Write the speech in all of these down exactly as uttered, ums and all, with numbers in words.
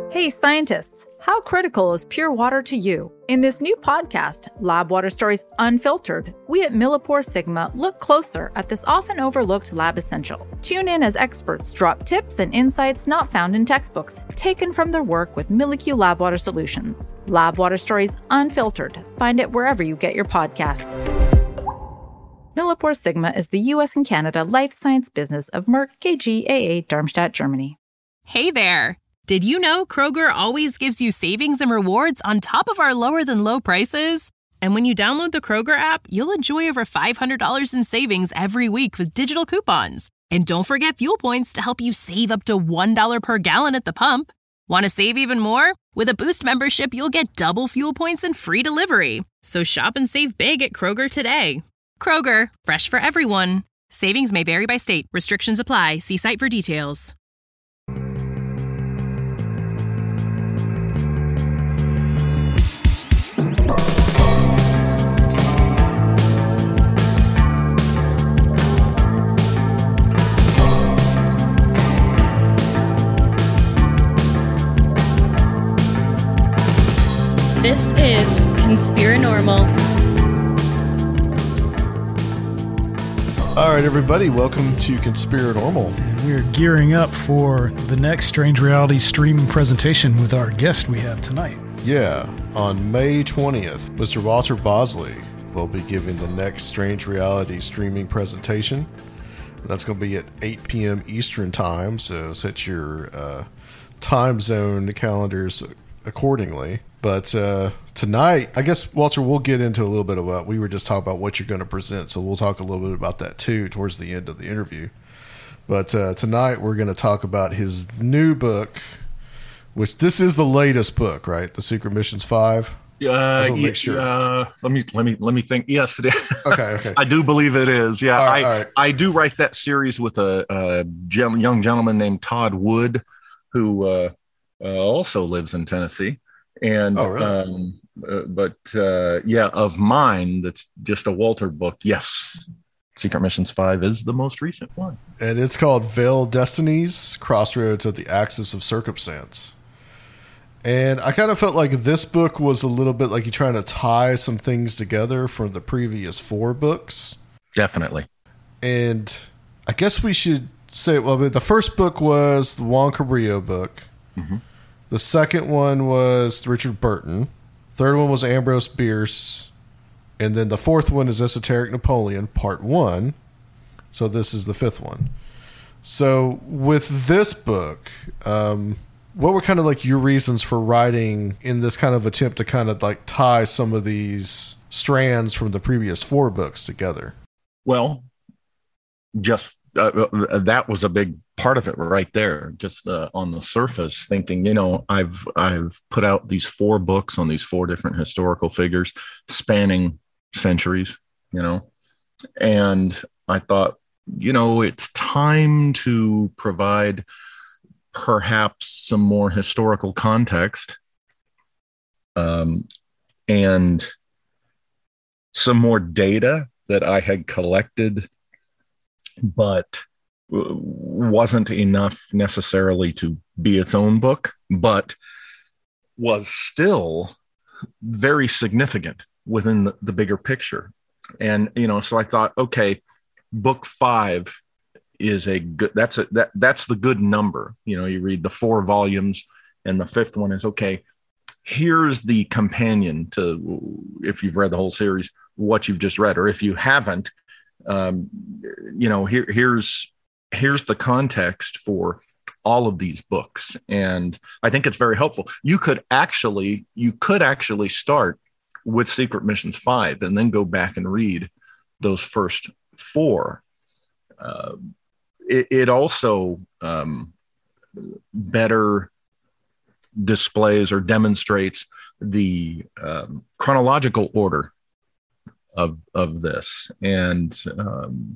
Hey scientists, how critical is pure water to you? In this new podcast, Lab Water Stories Unfiltered, we at Millipore Sigma look closer at this often overlooked lab essential. Tune in as experts drop tips and insights not found in textbooks, taken from their work with MilliQ Lab Water Solutions. Lab Water Stories Unfiltered. Find it wherever you get your podcasts. Millipore Sigma is the U S and Canada life science business of Merck K G A A Darmstadt, Germany. Hey there! Did you know Kroger always gives you savings and rewards on top of our lower than low prices? And when you download the Kroger app, you'll enjoy over five hundred dollars in savings every week with digital coupons. And don't forget fuel points to help you save up to one dollar per gallon at the pump. Want to save even more? With a Boost membership, you'll get double fuel points and free delivery. So shop and save big at Kroger today. Kroger, fresh for everyone. Savings may vary by state. Restrictions apply. See site for details. This is Conspiranormal. All right, everybody, welcome to Conspiranormal. And we're gearing up for the next Strange Reality streaming presentation with our guest we have tonight. Yeah, on May twentieth, Mister Walter Bosley will be giving the next Strange Reality streaming presentation. That's going to be at eight p.m. Eastern Time, so set your uh, time zone calendars accordingly. But uh, tonight, I guess, Walter, we'll get into a little bit of what we were just talking about, what you're going to present. So we'll talk a little bit about that, too, towards the end of the interview. But uh, tonight, we're going to talk about his new book, which this is the latest book, right? The Secret Missions five? Uh, yeah, make sure. uh, let me let me let me think. Yes, it is. Okay, okay. I do believe it is. Yeah, all right, I all right. I do write that series with a, a gen- young gentleman named Todd Wood, who uh, uh, also lives in Tennessee. And oh, really? um, uh, but uh, yeah, of mine, that's just a Walter book. Yes, Secret Missions five is the most recent one, and it's called Veiled Destinies: Crossroads at the Axis of Circumstance. And I kind of felt like this book was a little bit like you're trying to tie some things together from the previous four books. Definitely. And I guess we should say, well, the first book was the Juan Cabrillo book. Mm-hmm. The second one was Richard Burton. Third one was Ambrose Bierce. And then the fourth one is Esoteric Napoleon, part one. So this is the fifth one. So with this book, um, what were kind of like your reasons for writing in this kind of attempt to kind of like tie some of these strands from the previous four books together? Well, just uh, that was a big part of it right there, just uh, on the surface, thinking, you know, I've I've put out these four books on these four different historical figures spanning centuries, you know, and I thought, you know, it's time to provide perhaps some more historical context um, and some more data that I had collected, but wasn't enough necessarily to be its own book, but was still very significant within the, the bigger picture. And, you know, so I thought, okay, book five is a good, that's a, that, that's the good number. You know, you read the four volumes and the fifth one is, okay, here's the companion to, if you've read the whole series, what you've just read, or if you haven't, um, you know, here, here's, here's the context for all of these books. And I think it's very helpful. You could actually, you could actually start with Secret Missions five and then go back and read those first four. Uh, it, it also um, better displays or demonstrates the um, chronological order of, of this. And um,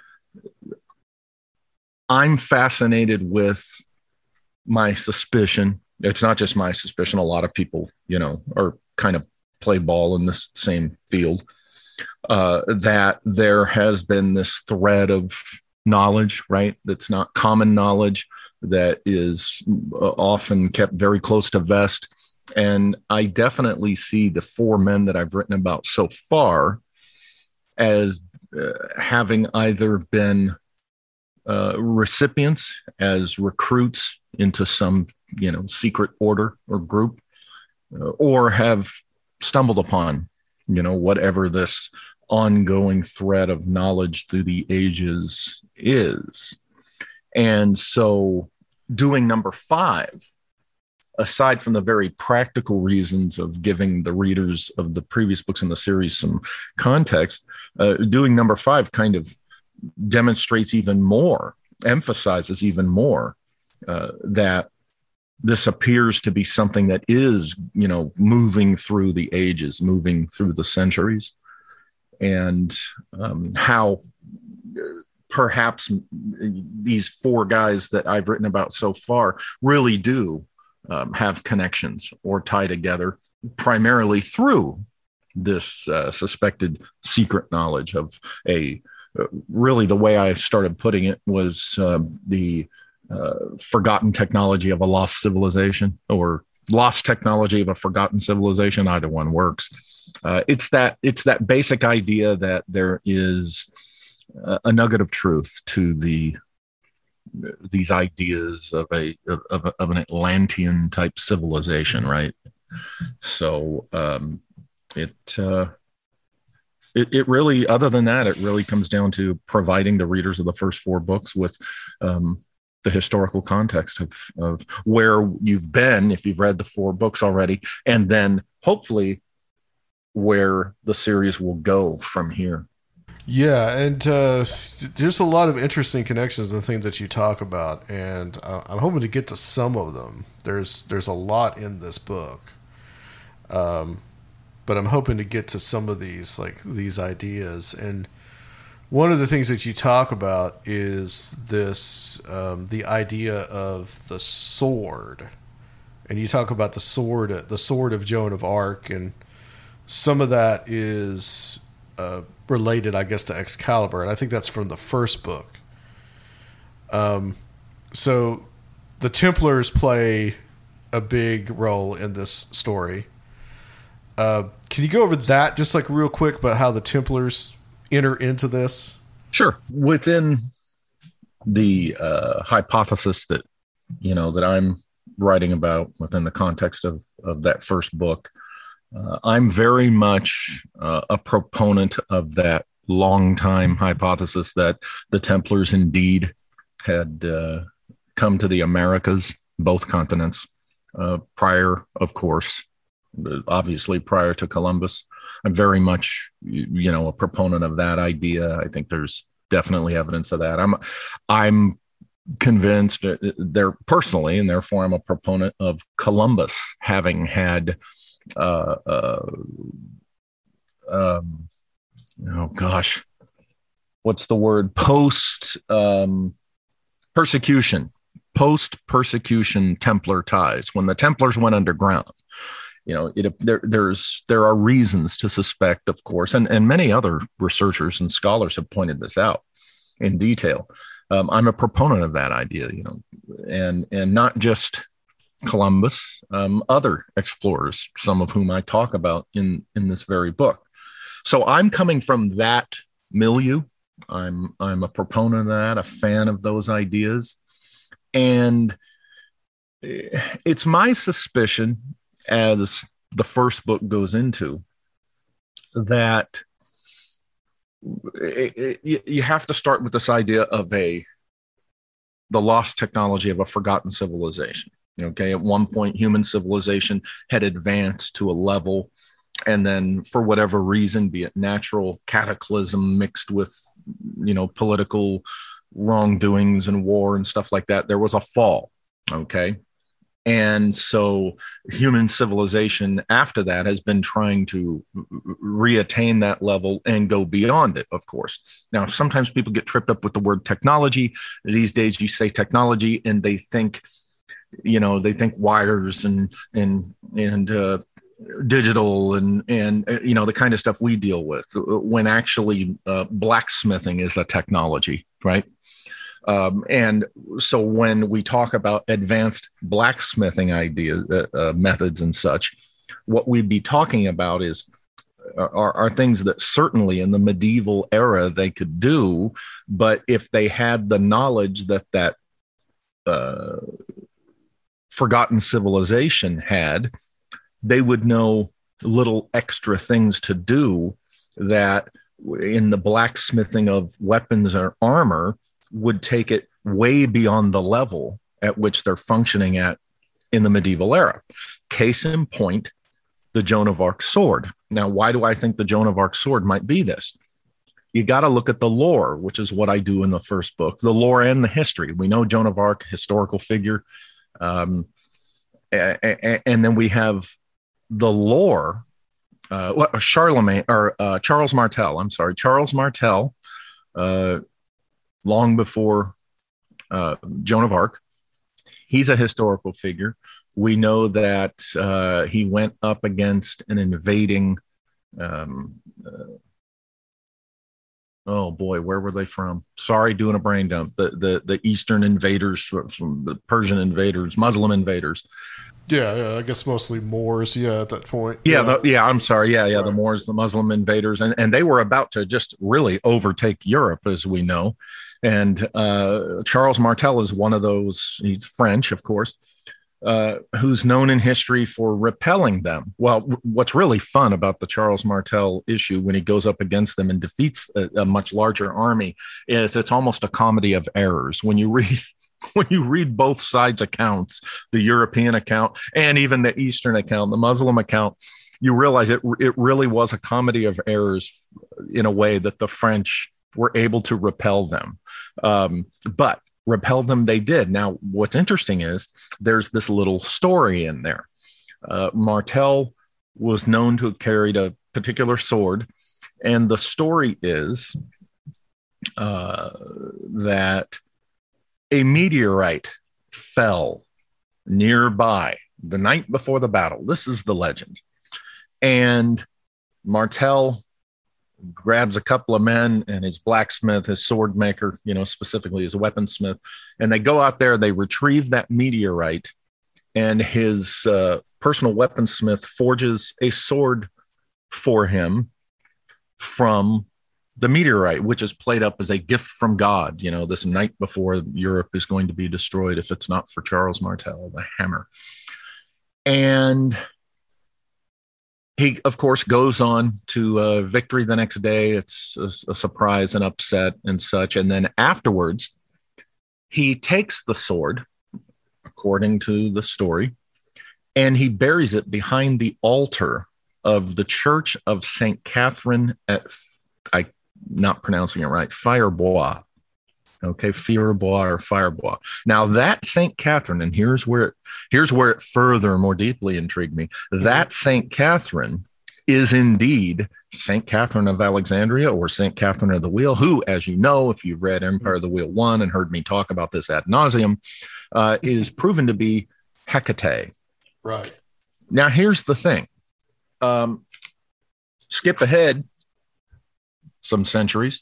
I'm fascinated with my suspicion. It's not just my suspicion. A lot of people, you know, are kind of play ball in this same field, uh, that there has been this thread of knowledge, right? That's not common knowledge that is often kept very close to vest. And I definitely see the four men that I've written about so far as uh, having either been uh, recipients as recruits into some, you know, secret order or group, uh, or have stumbled upon, you know, whatever this ongoing thread of knowledge through the ages is. And so doing number five, aside from the very practical reasons of giving the readers of the previous books in the series some context, uh, doing number five kind of demonstrates even more, emphasizes even more uh, that this appears to be something that is, you know, moving through the ages, moving through the centuries, and um, how perhaps these four guys that I've written about so far really do um, have connections or tie together primarily through this uh, suspected secret knowledge of a, uh, really the way I started putting it was uh, the uh, forgotten technology of a lost civilization, or lost technology of a forgotten civilization. Either one works. Uh, it's that it's that basic idea that there is a nugget of truth to the these ideas of a of, of an Atlantean type civilization, right? So um, it, uh, it it really, other than that, it really comes down to providing the readers of the first four books with um, the historical context of of where you've been if you've read the four books already, and then hopefully where the series will go from here. Yeah, and uh, there's a lot of interesting connections and things that you talk about, and uh, I'm hoping to get to some of them. There's there's a lot in this book, um, but I'm hoping to get to some of these, like these ideas. And one of the things that you talk about is this, um, the idea of the sword, and you talk about the sword, the sword of Joan of Arc, and some of that is uh, related, I guess, to Excalibur, and I think that's from the first book. Um, so the Templars play a big role in this story. Uh, can you go over that just like real quick about how the Templars enter into this? Sure. Within the uh, hypothesis that, you know, that I'm writing about within the context of, of that first book, Uh, I'm very much uh, a proponent of that long-time hypothesis that the Templars indeed had uh, come to the Americas, both continents, uh, prior, of course, obviously prior to Columbus. I'm very much, you know, a proponent of that idea. I think there's definitely evidence of that. I'm, I'm convinced there personally, and therefore I'm a proponent of Columbus having had Uh, uh, um, oh gosh, what's the word? Post um, persecution, post persecution Templar ties. When the Templars went underground, you know, it, there, there's there are reasons to suspect, of course, and and many other researchers and scholars have pointed this out in detail. Um, I'm a proponent of that idea, you know, and and not just Columbus, um, other explorers, some of whom I talk about in, in this very book. So I'm coming from that milieu. I'm I'm a proponent of that, a fan of those ideas. And it's my suspicion, as the first book goes into, that it, it, you have to start with this idea of a the lost technology of a forgotten civilization. Okay, at one point, human civilization had advanced to a level, and then for whatever reason, be it natural cataclysm mixed with, you know, political wrongdoings and war and stuff like that, there was a fall. Okay, and so human civilization after that has been trying to reattain that level and go beyond it, of course. Now, sometimes people get tripped up with the word technology. These days, you say technology, and they think, you know, they think wires and and and uh, digital and and uh, you know, the kind of stuff we deal with, when actually uh, blacksmithing is a technology, right? Um, and so when we talk about advanced blacksmithing ideas, uh, uh, methods and such, what we'd be talking about is are, are things that certainly in the medieval era they could do, but if they had the knowledge that that uh, forgotten civilization had, they would know little extra things to do that in the blacksmithing of weapons or armor would take it way beyond the level at which they're functioning at in the medieval era. Case in point, the Joan of Arc sword. Now, why do I think the Joan of Arc sword might be this? You got to look at the lore, which is what I do in the first book, the lore and the history. We know Joan of Arc, historical figure. Um, and, and then we have the lore, uh, Charlemagne or uh, Charles Martel. I'm sorry, Charles Martel, uh, long before uh, Joan of Arc. He's a historical figure. We know that uh, he went up against an invading. Um, uh, oh boy, where were they from? Sorry, doing a brain dump. The the the Eastern invaders from, from the Persian invaders, Muslim invaders. Yeah, yeah, I guess mostly Moors. Yeah, at that point. Yeah, yeah. The, yeah. I'm sorry. Yeah, yeah. Right. The Moors, the Muslim invaders, and and they were about to just really overtake Europe, as we know. And uh, Charles Martel is one of those. He's French, of course. Uh, who's known in history for repelling them. Well, w- what's really fun about the Charles Martel issue when he goes up against them and defeats a, a much larger army is it's almost a comedy of errors. When you read when you read both sides' accounts, the European account and even the Eastern account, the Muslim account, you realize it it really was a comedy of errors in a way that the French were able to repel them. Um, but repel them they did. Now, what's interesting is there's this little story in there. Uh, Martel was known to have carried a particular sword, and the story is uh, that a meteorite fell nearby the night before the battle. This is the legend. And Martel grabs a couple of men and his blacksmith, his sword maker, you know, specifically his weaponsmith, and they go out there, they retrieve that meteorite, and his uh, personal weaponsmith forges a sword for him from the meteorite, which is played up as a gift from God, you know, this night before Europe is going to be destroyed if it's not for Charles Martel, the hammer. And he, of course, goes on to uh, victory the next day. It's a, a surprise and upset and such. And then afterwards, he takes the sword, according to the story, and he buries it behind the altar of the Church of Saint Catherine at, I'm not pronouncing it right, Firebois. Okay, Firebois or Firebois. Now that Saint Catherine, and here's where it, here's where it further more deeply intrigued me. That Saint Catherine is indeed Saint Catherine of Alexandria, or Saint Catherine of the Wheel, who, as you know, if you've read Empire of the Wheel one and heard me talk about this ad nauseum, uh, is proven to be Hecate. Right. Now here's the thing. Um, skip ahead some centuries,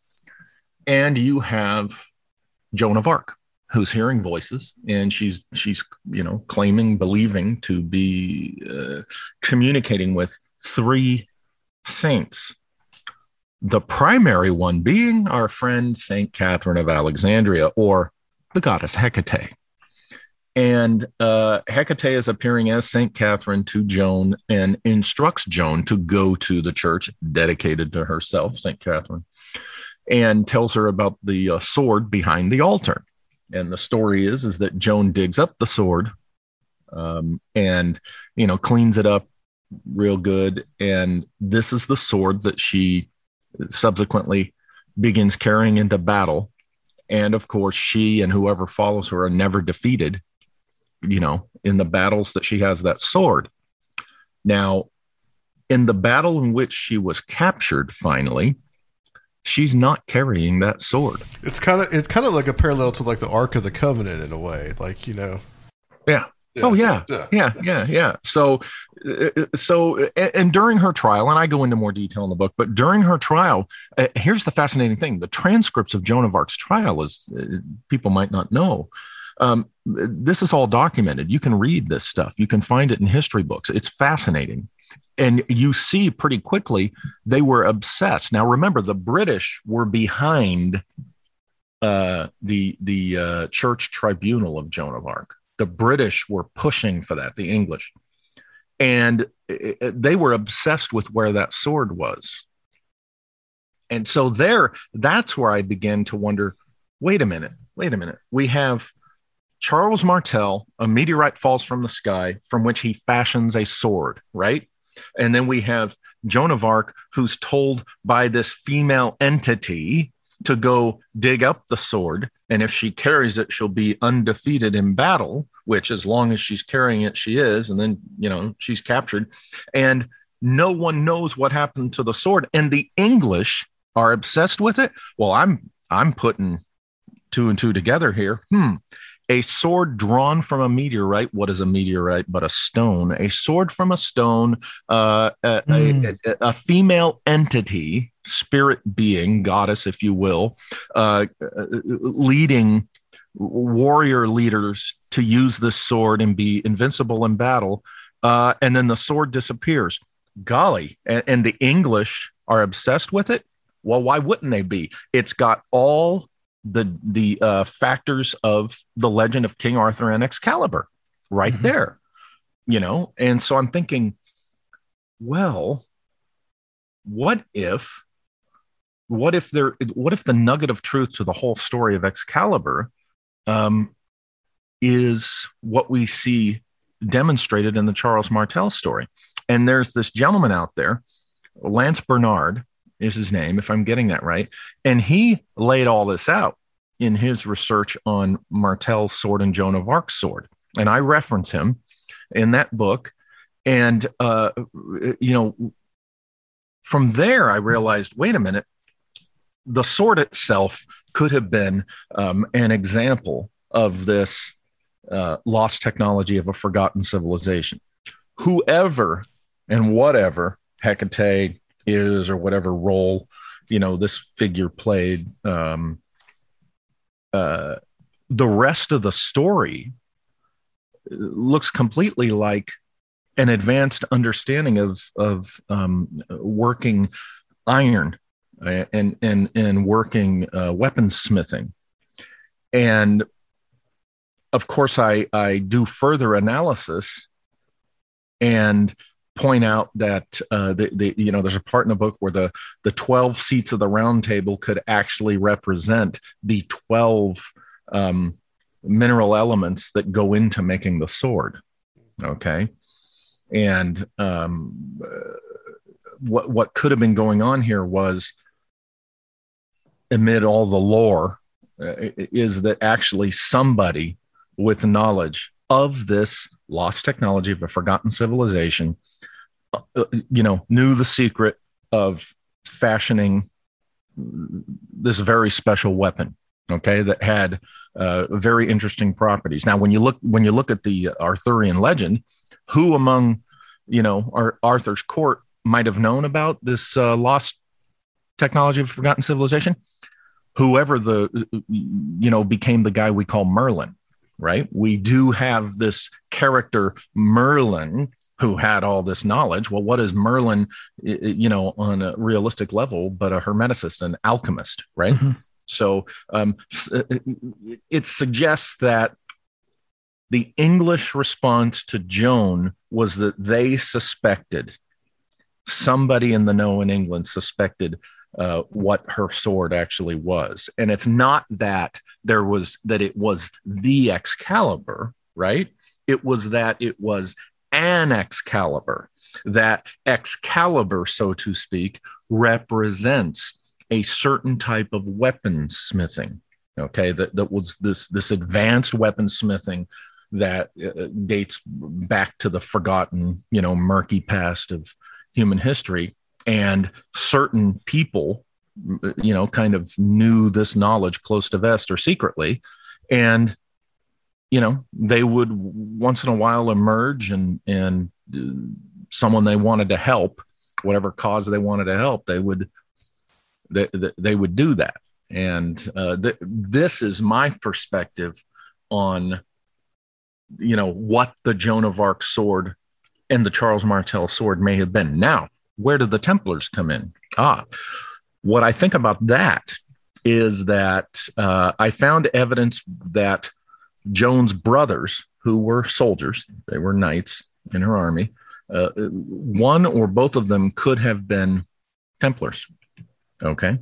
and you have Joan of Arc, who's hearing voices, and she's she's you know claiming, believing to be uh, communicating with three saints. The primary one being our friend Saint Catherine of Alexandria, or the goddess Hecate. And uh, Hecate is appearing as Saint Catherine to Joan and instructs Joan to go to the church dedicated to herself, Saint Catherine, and tells her about the uh, sword behind the altar. And the story is, is that Joan digs up the sword um, and, you know, cleans it up real good. And this is the sword that she subsequently begins carrying into battle. And of course, she and whoever follows her are never defeated, you know, in the battles that she has that sword. Now, in the battle in which she was captured finally, she's not carrying that sword. It's kind of it's kind of like a parallel to like the Ark of the Covenant in a way, like, you know. Yeah. yeah. Oh yeah. yeah. Yeah. Yeah. Yeah. So so, and during her trial, and I go into more detail in the book, but during her trial, uh, here's the fascinating thing. The transcripts of Joan of Arc's trial is, uh, people might not know. Um, this is all documented. You can read this stuff. You can find it in history books. It's fascinating. And you see pretty quickly, they were obsessed. Now, remember, the British were behind uh, the, the uh, church tribunal of Joan of Arc. The British were pushing for that, the English. And it, it, they were obsessed with where that sword was. And so there, that's where I began to wonder, wait a minute, wait a minute. We have Charles Martel, a meteorite falls from the sky from which he fashions a sword, right? And then we have Joan of Arc, who's told by this female entity to go dig up the sword. And if she carries it, she'll be undefeated in battle, which as long as she's carrying it, she is. And then, you know, she's captured. And no one knows what happened to the sword. And the English are obsessed with it. Well, I'm I'm putting two and two together here. Hmm. A sword drawn from a meteorite. What is a meteorite but a stone? A sword from a stone, uh, a, mm. a, a, a female entity, spirit being, goddess, if you will, uh, leading warrior leaders to use this sword and be invincible in battle. Uh, and then the sword disappears. Golly. And, and the English are obsessed with it. Well, why wouldn't they be? It's got all the the uh, factors of the legend of King Arthur and Excalibur right mm-hmm. there, you know? And so I'm thinking, well, what if, what if there, what if the nugget of truth to the whole story of Excalibur um, is what we see demonstrated in the Charles Martel story? And there's this gentleman out there, Lance Bernard is his name, if I'm getting that right. And he laid all this out in his research on Martel's sword and Joan of Arc's sword. And I reference him in that book. And, uh, you know, from there, I realized, wait a minute, the sword itself could have been um, an example of this uh, lost technology of a forgotten civilization. Whoever and whatever Hecate is, or whatever role, you know, this figure played, um, uh, the rest of the story looks completely like an advanced understanding of of um, working iron and and and working uh, weaponsmithing. And of course, I I do further analysis and point out that uh, the, the you know there's a part in the book where the the twelve seats of the round table could actually represent the twelve um, mineral elements that go into making the sword. Okay, and um, what what could have been going on here was, amid all the lore, uh, is that actually somebody with knowledge of this lost technology of a forgotten civilization, uh, you know, knew the secret of fashioning this very special weapon. Okay, that had uh, very interesting properties. Now, when you look when you look at the Arthurian legend, who among you know Ar- Arthur's court might have known about this uh, lost technology of a forgotten civilization? Whoever the you know became the guy we call Merlin. Right? We do have this character Merlin who had all this knowledge. Well, what is Merlin, you know, on a realistic level, but a hermeticist, an alchemist, right? Mm-hmm. So um, it suggests that the English response to Joan was that they suspected, somebody in the know in England suspected Uh, what her sword actually was. And it's not that there was, that it was the Excalibur, right? It was that it was an Excalibur, that Excalibur, so to speak, represents a certain type of weaponsmithing, okay? That, that was this, this advanced weaponsmithing that uh, dates back to the forgotten, you know, murky past of human history. And certain people, you know, kind of knew this knowledge close to vest or secretly. And, you know, they would once in a while emerge and, and someone they wanted to help, whatever cause they wanted to help, they would they, they would do that. And uh, th- this is my perspective on, you know, what the Joan of Arc sword and the Charles Martel sword may have been. Now, where do the Templars come in? Ah, what I think about that is that uh, I found evidence that Joan's brothers, who were soldiers, they were knights in her army, uh, one or both of them could have been Templars. Okay.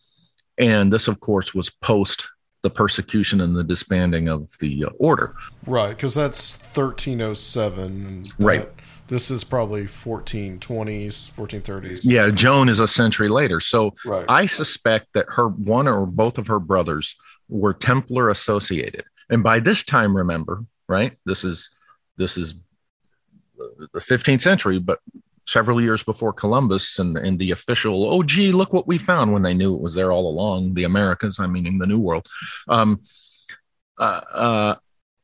And this, of course, was post the persecution and the disbanding of the uh, order. Right, because that's thirteen oh seven. That, right. This is probably fourteen twenties, fourteen thirties. Yeah, Joan is a century later. So right. I suspect that her one or both of her brothers were Templar associated. And by this time, remember, right, this is this is the fifteenth century, but several years before Columbus and, and the official, oh, gee, look what we found, when they knew it was there all along, the Americas, I mean, in the New World. Um, uh, uh,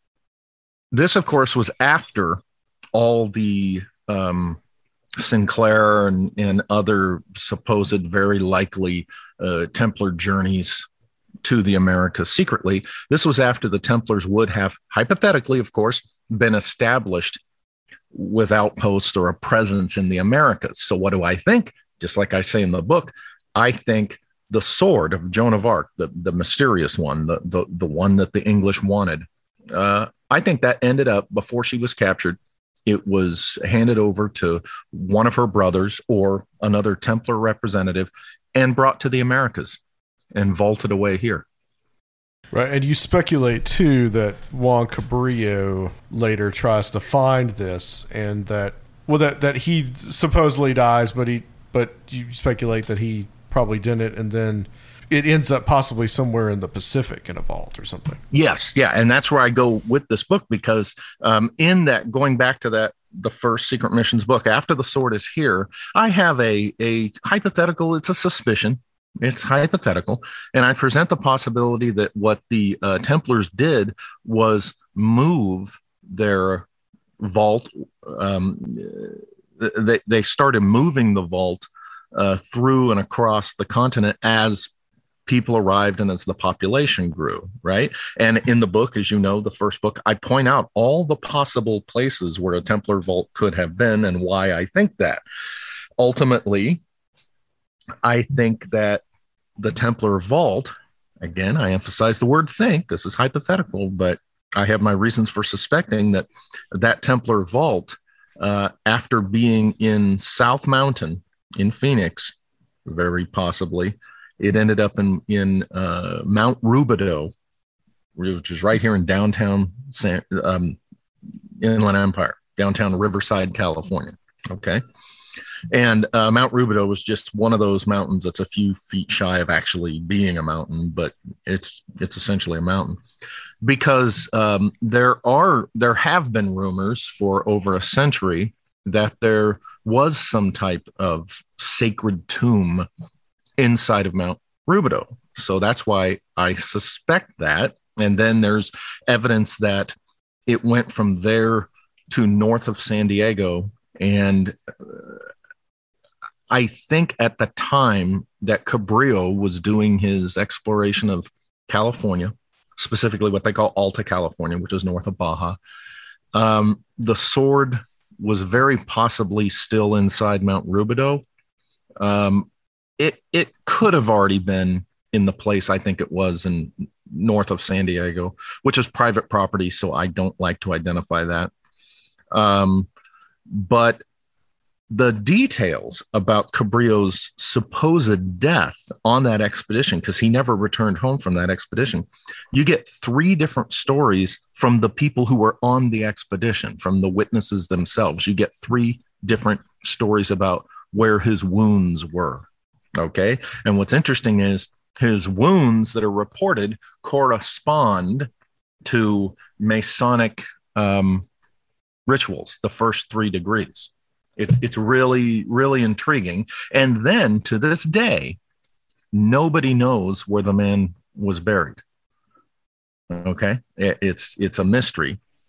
this, of course, was after all the um, Sinclair and, and other supposed very likely uh, Templar journeys to the Americas secretly. This was after the Templars would have, hypothetically, of course, been established with outposts or a presence in the Americas. So what do I think? Just like I say in the book, I think the sword of Joan of Arc, the, the mysterious one, the, the, the one that the English wanted, uh, I think that ended up, before she was captured, it was handed over to one of her brothers or another Templar representative and brought to the Americas and vaulted away here. Right, and you speculate, too, that Juan Cabrillo later tries to find this, and that, well, that, that he supposedly dies, but he, but you speculate that he probably didn't, and then it ends up possibly somewhere in the Pacific in a vault or something. Yes, yeah, and that's where I go with this book, because um, in that, going back to that, the first Secret Missions book, after the sword is here, I have a a hypothetical, it's a suspicion, it's hypothetical, and I present the possibility that what the uh, Templars did was move their vault. Um, they, they started moving the vault uh, through and across the continent as people arrived and as the population grew, right? And in the book, as you know, the first book, I point out all the possible places where a Templar vault could have been and why I think that. Ultimately, I think that the Templar vault, again, I emphasize the word think, this is hypothetical, but I have my reasons for suspecting that that Templar vault, uh, after being in South Mountain in Phoenix, very possibly, it ended up in, in uh, Mount Rubidoux, which is right here in downtown San, um, Inland Empire, downtown Riverside, California. Okay. And uh, Mount Rubidoux was just one of those mountains that's a few feet shy of actually being a mountain, but it's it's essentially a mountain, because um, there are there have been rumors for over a century that there was some type of sacred tomb inside of Mount Rubidoux. So that's why I suspect that. And then there's evidence that it went from there to north of San Diego. And uh, I think at the time that Cabrillo was doing his exploration of California, specifically what they call Alta California, which is north of Baja, um, the sword was very possibly still inside Mount Rubidoux. Um, it it could have already been in the place I think it was in north of San Diego, which is private property, so I don't like to identify that. Um, but the details about Cabrillo's supposed death on that expedition, because he never returned home from that expedition, you get three different stories from the people who were on the expedition, from the witnesses themselves. You get three different stories about where his wounds were. Okay. And what's interesting is his wounds that are reported correspond to Masonic um, rituals, the first three degrees. It, it's really, really intriguing. And then to this day, nobody knows where the man was buried. Okay. It, it's, it's a mystery.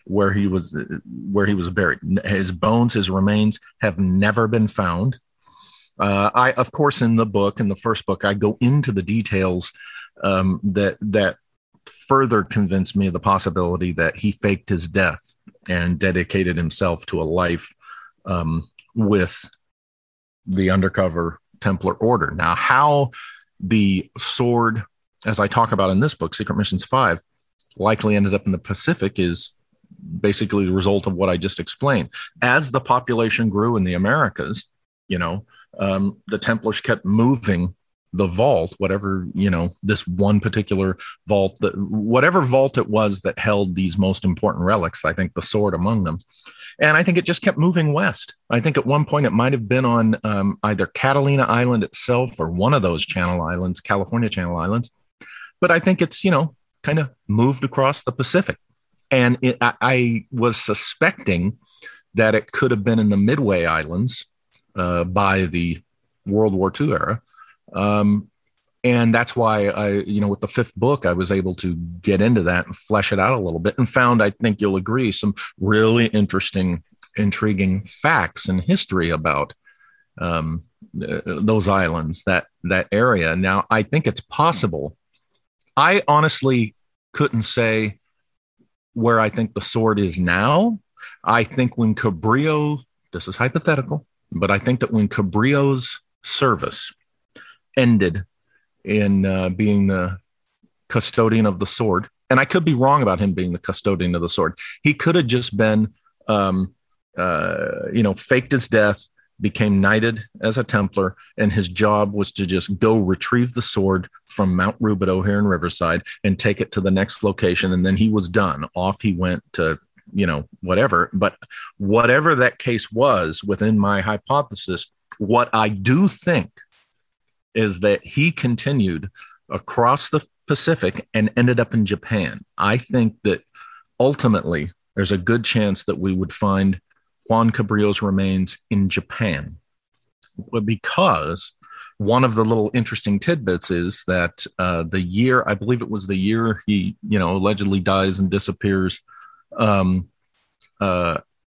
where he was where he was buried. His bones, his remains have never been found. Uh, I, of course, in the book, in the first book, I go into the details um, that that further convinced me of the possibility that he faked his death and dedicated himself to a life um, with the undercover Templar order. Now, how the sword, as I talk about in this book, Secret Missions five, likely ended up in the Pacific is basically the result of what I just explained. As the population grew in the Americas, you know, um, the Templars kept moving the vault, whatever, you know, this one particular vault, that whatever vault it was that held these most important relics, I think the sword among them. And I think it just kept moving west. I think at one point it might have been on um, either Catalina Island itself or one of those Channel Islands, California Channel Islands. But I think it's, you know, kind of moved across the Pacific. And it, I, I was suspecting that it could have been in the Midway Islands uh, by the World War Two era. Um, and that's why I, you know, with the fifth book, I was able to get into that and flesh it out a little bit and found, I think you'll agree, some really interesting, intriguing facts and history about um, those islands, that, that area. Now, I think it's possible. I honestly couldn't say where I think the sword is now. I think when Cabrillo, this is hypothetical, but I think that when Cabrillo's service ended in uh, being the custodian of the sword, and I could be wrong about him being the custodian of the sword. He could have just been, um, uh, you know, faked his death, became knighted as a Templar, and his job was to just go retrieve the sword from Mount Rubidoux here in Riverside and take it to the next location. And then he was done. Off he went to, you know, whatever. But whatever that case was within my hypothesis, what I do think is that he continued across the Pacific and ended up in Japan. I think that ultimately there's a good chance that we would find Juan Cabrillo's remains in Japan, because one of the little interesting tidbits is that uh, the year, I believe it was the year he, you know, allegedly dies and disappears. Um, uh,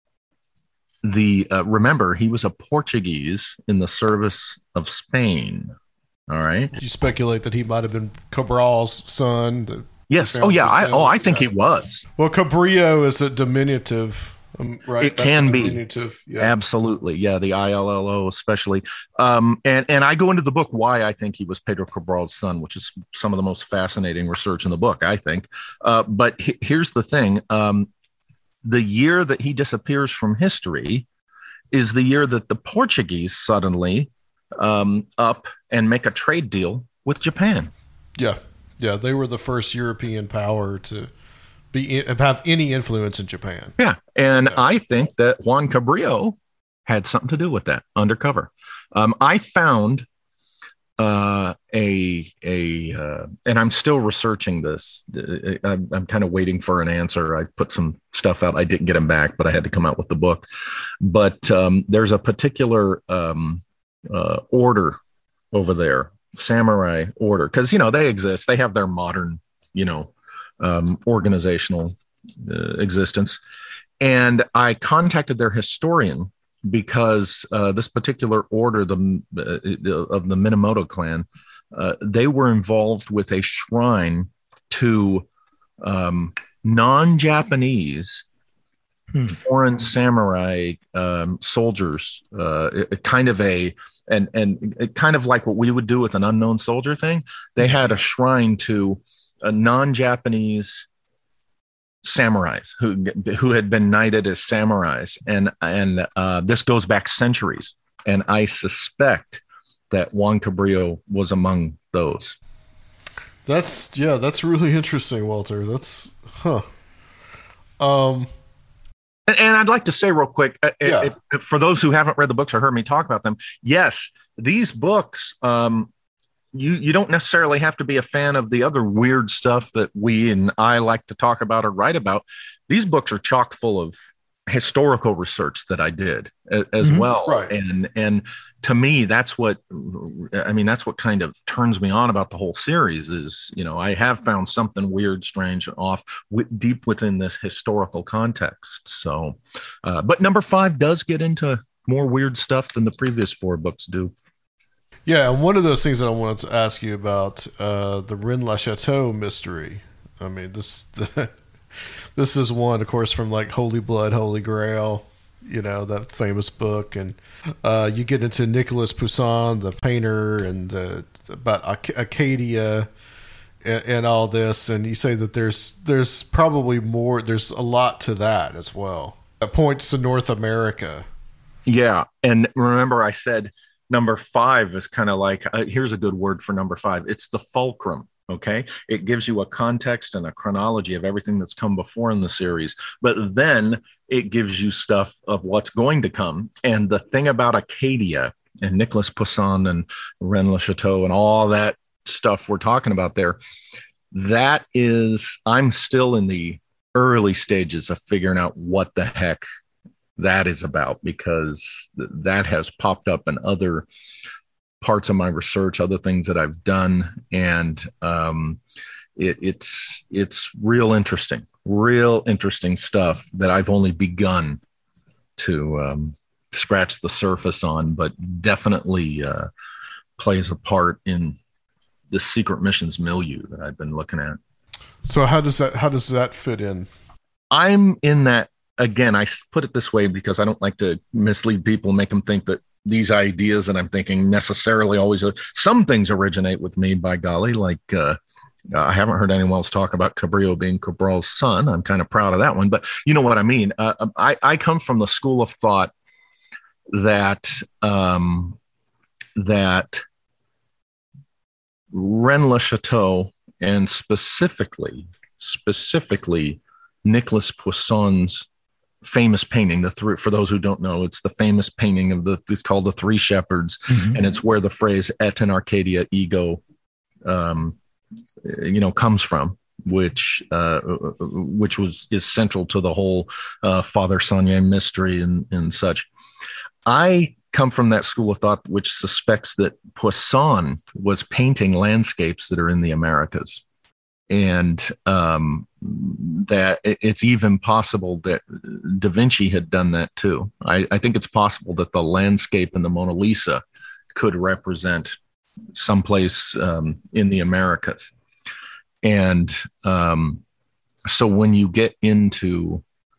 the uh, remember, he was a Portuguese in the service of Spain. All right. You speculate that he might have been Cabral's son. The yes. Oh, yeah. I, oh, I think yeah. he was. Well, Cabrillo is a diminutive. Um, right. It That's can be. Yeah. Absolutely. Yeah. The I L L O especially. Um, and, and I go into the book why I think he was Pedro Cabral's son, which is some of the most fascinating research in the book, I think. Uh, but he, here's the thing. Um, the year that he disappears from history is the year that the Portuguese suddenly um, up and make a trade deal with Japan. Yeah. Yeah. They were the first European power to be have any influence in Japan. Yeah. And yeah. I think that Juan Cabrillo had something to do with that undercover. Um, I found uh, a, a uh, and I'm still researching this. I'm, I'm kind of waiting for an answer. I put some stuff out. I didn't get them back, but I had to come out with the book. But um, there's a particular um, uh, order over there, samurai order, because, you know, they exist. They have their modern, you know, um, organizational uh, existence. And I contacted their historian because uh, this particular order, the uh, of the Minamoto clan, uh, they were involved with a shrine to um, non-Japanese hmm. foreign samurai um, soldiers, uh, it, kind of a and and it kind of like what we would do with an unknown soldier thing. They had a shrine to a non-Japanese samurais who who had been knighted as samurais, and and uh, this goes back centuries. And I suspect that Juan Cabrillo was among those. That's yeah, that's really interesting, Walter. That's huh. Um, and, and I'd like to say real quick, yeah. if, if, for those who haven't read the books or heard me talk about them, yes, these books. Um, You you don't necessarily have to be a fan of the other weird stuff that we and I like to talk about or write about. These books are chock full of historical research that I did as Mhm, well. right. And, and to me, that's what, I mean, that's what kind of turns me on about the whole series is, you know, I have found something weird, strange, off w- deep within this historical context. So, uh, but number five does get into more weird stuff than the previous four books do. Yeah, and one of those things that I wanted to ask you about, uh, the Rennes-le-Château mystery. I mean, this the, this is one, of course, from like Holy Blood, Holy Grail, you know, that famous book, and uh, you get into Nicolas Poussin, the painter, and the, about Ac- Acadia and, and all this, and you say that there's there's probably more, there's a lot to that as well. That points to North America. Yeah, and remember I said number five is kind of like, uh, here's a good word for number five. It's the fulcrum. Okay. It gives you a context and a chronology of everything that's come before in the series, but then it gives you stuff of what's going to come. And the thing about Acadia and Nicolas Poussin and Rennes-le-Château and all that stuff we're talking about there, that is, I'm still in the early stages of figuring out what the heck that is about, because th- that has popped up in other parts of my research, other things that I've done. And um, it, it's, it's real interesting, real interesting stuff that I've only begun to um, scratch the surface on, but definitely uh, plays a part in the secret missions milieu that I've been looking at. So how does that, how does that fit in? I'm in that, again, I put it this way because I don't like to mislead people, make them think that these ideas that I'm thinking necessarily always, uh, some things originate with me, by golly, like uh, uh, I haven't heard anyone else talk about Cabrillo being Cabral's son. I'm kind of proud of that one, but you know what I mean? Uh, I, I come from the school of thought that, um, that Rennes-le-Château, and specifically, specifically Nicolas Poussin's famous painting, the three, for those who don't know, it's the famous painting of the, it's called The Three Shepherds, mm-hmm. and it's where the phrase "Et in Arcadia ego," um, you know, comes from, which uh, which was is central to the whole uh, Father Sangnier mystery and and such. I come from that school of thought which suspects that Poussin was painting landscapes that are in the Americas. And um, that it's even possible that Da Vinci had done that too. I, I think it's possible that the landscape in the Mona Lisa could represent someplace um, in the Americas. And um, so when you get into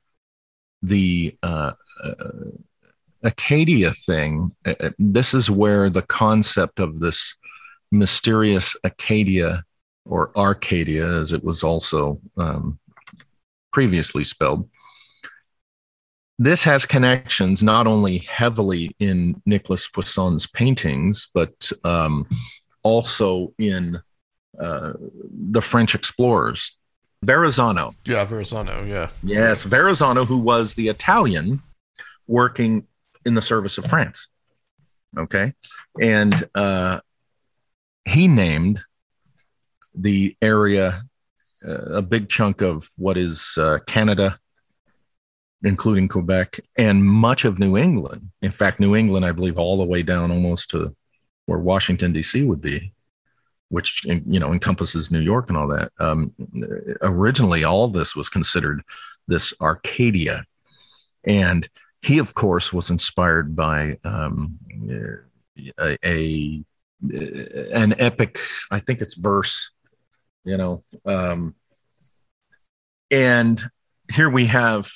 the uh, uh, Acadia thing, uh, this is where the concept of this mysterious Acadia, or Arcadia, as it was also um, previously spelled. This has connections not only heavily in Nicolas Poussin's paintings, but um, also in uh, the French explorers. Verrazzano. Yeah, Verrazzano, yeah. Yes, Verrazzano, who was the Italian working in the service of France. Okay. And uh, he named the area, uh, a big chunk of what is uh, Canada, including Quebec, and much of New England. In fact, New England, I believe, all the way down almost to where Washington, D C would be, which, you know, encompasses New York and all that. Um, originally, all this was considered this Arcadia. And he, of course, was inspired by um, a, a an epic, I think it's verse, you know, um, and here we have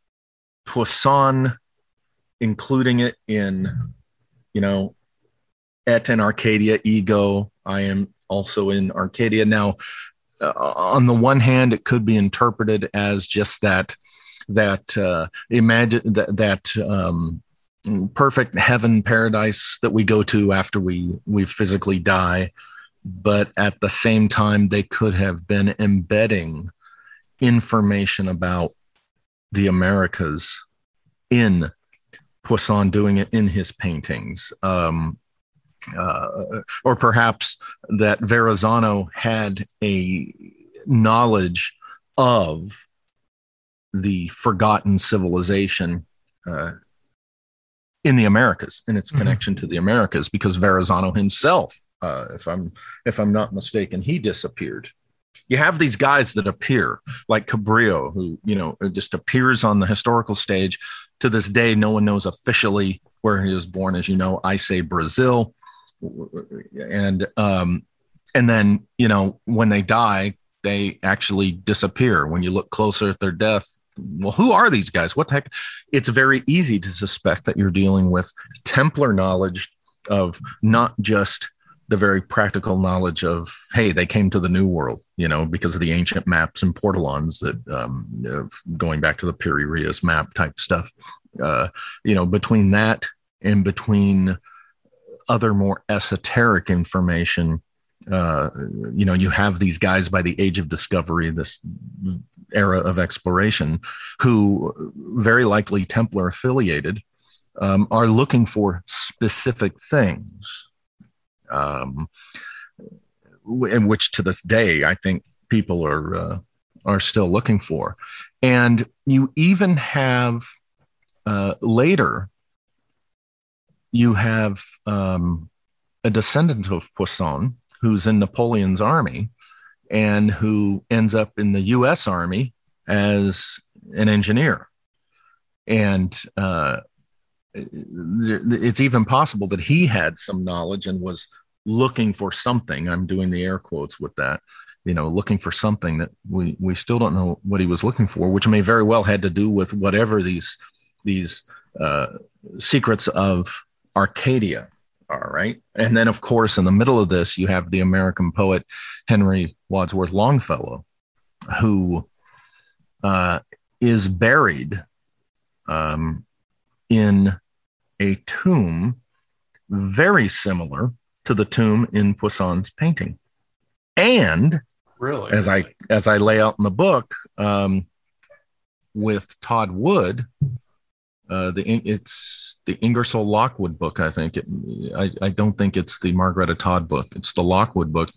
Poussin including it in, you know, Et in Arcadia ego. I am also in Arcadia. Now, uh, on the one hand, it could be interpreted as just that, that uh, imagine that, that um, perfect heaven paradise that we go to after we, we physically die. But at the same time, they could have been embedding information about the Americas in Poussin, doing it in his paintings. Um, uh, or perhaps that Verrazzano had a knowledge of the forgotten civilization uh, in the Americas, in its connection mm-hmm. to the Americas, because Verrazano himself, uh, if I'm if I'm not mistaken, he disappeared. You have these guys that appear, like Cabrillo, who, you know, just appears on the historical stage. To this day, no one knows officially where he was born. As you know, I say Brazil. And um, and then, you know, when they die, they actually disappear. When you look closer at their death, well, who are these guys? What the heck? It's very easy to suspect that you're dealing with Templar knowledge of not just the very practical knowledge of, hey, they came to the New World, you know, because of the ancient maps and portolans that, um, you know, going back to the Piri Reis map type stuff, uh, you know, between that and between other more esoteric information, uh, you know, you have these guys by the age of discovery, this era of exploration, who very likely Templar affiliated, um, are looking for specific things. Um, in which to this day, I think people are uh, are still looking for. And you even have uh, later, you have um, a descendant of Poussin who's in Napoleon's army and who ends up in the U S Army as an engineer. And uh, it's even possible that he had some knowledge and was looking for something. I'm doing the air quotes with that, you know, looking for something that we, we still don't know what he was looking for, which may very well had to do with whatever these, these uh, secrets of Arcadia are, right? And then, of course, in the middle of this, you have the American poet Henry Wadsworth Longfellow, who uh, is buried um, in a tomb very similar to the tomb in Poussin's painting. And really, as I as I lay out in the book, um, with Todd Wood, uh, the it's the Ingersoll Lockwood book. I think it, I I don't think it's the Margaretta Todd book. It's the Lockwood book.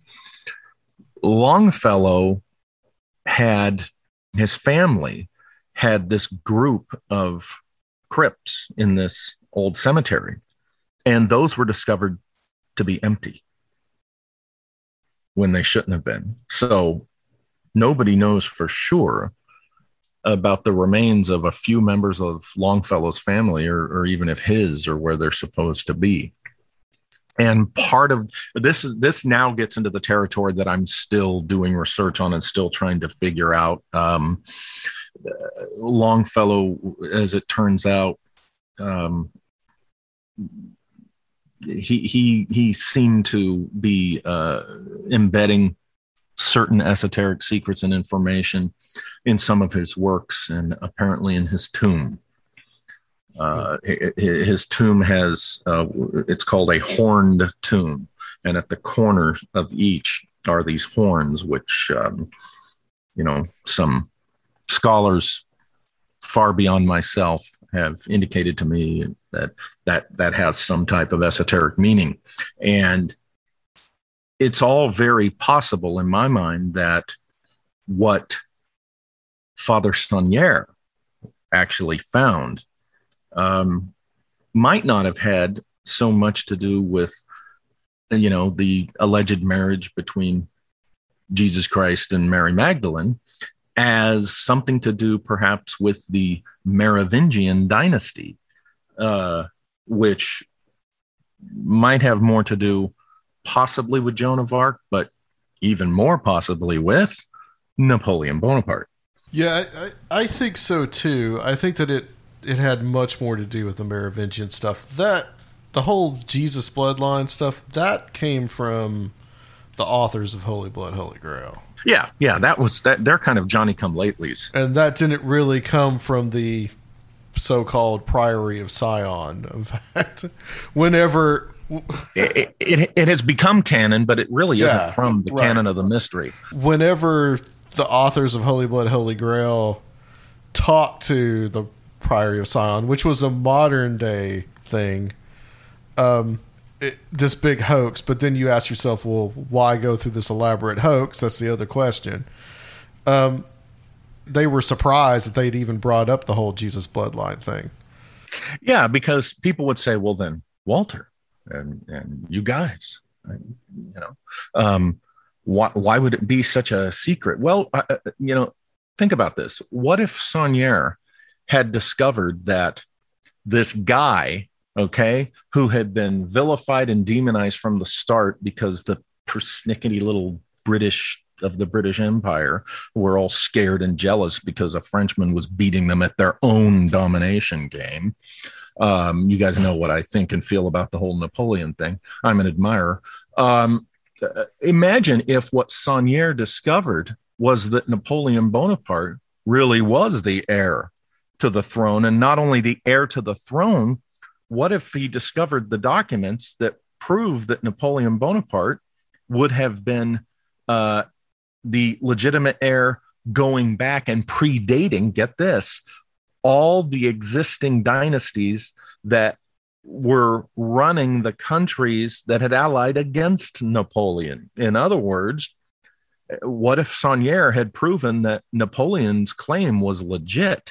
Longfellow had his family had this group of crypts in this old cemetery, and those were discovered to be empty when they shouldn't have been. So nobody knows for sure about the remains of a few members of Longfellow's family, or, or even if his, or where they're supposed to be. And part of this is this now gets into the territory that I'm still doing research on and still trying to figure out. Um, Longfellow, as it turns out, um, he he he seemed to be uh, embedding certain esoteric secrets and information in some of his works, and apparently in his tomb. Uh, his tomb has, uh, it's called a horned tomb. And at the corner of each are these horns, which, um, you know, some scholars far beyond myself have indicated to me that that, that has some type of esoteric meaning. And it's all very possible in my mind that what Father Saunière actually found Um, might not have had so much to do with, you know, the alleged marriage between Jesus Christ and Mary Magdalene, as something to do perhaps with the Merovingian dynasty, uh, which might have more to do possibly with Joan of Arc, but even more possibly with Napoleon Bonaparte. Yeah, I, I think so too. I think that it It had much more to do with the Merovingian stuff. That the whole Jesus bloodline stuff, that came from the authors of Holy Blood, Holy Grail. Yeah, yeah, that was that. They're kind of Johnny-come-latelys, and that didn't really come from the so-called Priory of Sion. In fact, whenever it, it it has become canon, but it really isn't yeah, from the right. canon of the mystery. Whenever the authors of Holy Blood, Holy Grail talked to the Priory of Sion, which was a modern day thing, um, it, this big hoax. But then you ask yourself, well, why go through this elaborate hoax? That's the other question. Um, they were surprised that they'd even brought up the whole Jesus bloodline thing. Yeah, because people would say, well, then Walter and, and you guys, you know, um, why, why would it be such a secret? Well, uh, you know, think about this. What if Saunier had discovered that this guy, okay, who had been vilified and demonized from the start because the persnickety little British of the British Empire were all scared and jealous because a Frenchman was beating them at their own domination game. Um, you guys know what I think and feel about the whole Napoleon thing. I'm an admirer. Um, imagine if what Saunier discovered was that Napoleon Bonaparte really was the heir to the throne, and not only the heir to the throne, what if he discovered the documents that prove that Napoleon Bonaparte would have been uh, the legitimate heir going back and predating, get this, all the existing dynasties that were running the countries that had allied against Napoleon. In other words, what if Saunier had proven that Napoleon's claim was legit?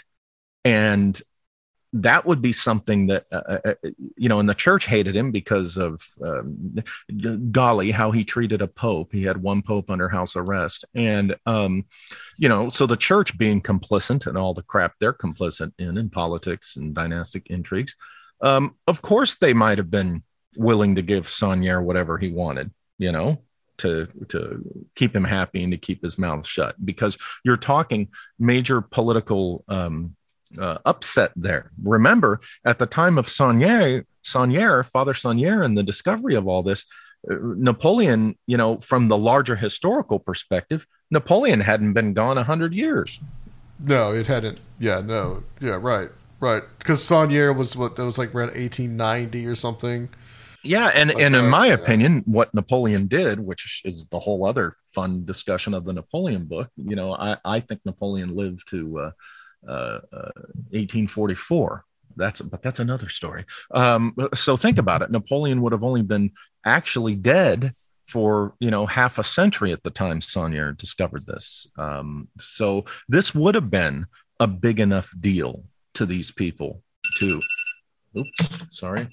And that would be something that, uh, uh, you know, and the church hated him because of, um, golly, how he treated a pope. He had one pope under house arrest. And, um, you know, so the church being complicit in all the crap they're complicit in, in politics and dynastic intrigues, um, of course they might have been willing to give Saunier whatever he wanted, you know, to to keep him happy and to keep his mouth shut, because you're talking major political um Uh, upset there. Remember, at the time of Saunier, Saunier, Father Saunier, and the discovery of all this, uh, Napoleon, you know, from the larger historical perspective, Napoleon hadn't been gone a hundred years. No, it hadn't. Yeah, no, yeah, right, right. Because Saunier was what that was like around eighteen ninety or something. Yeah, and like and that, in my yeah. opinion, opinion, what Napoleon did, which is the whole other fun discussion of the Napoleon book, you know, I I think Napoleon lived to. Uh, Uh, uh, eighteen forty-four. That's but that's another story. Um, so think about it. Napoleon would have only been actually dead for you know half a century at the time Saunier discovered this. Um, so this would have been a big enough deal to these people to. Oops, sorry.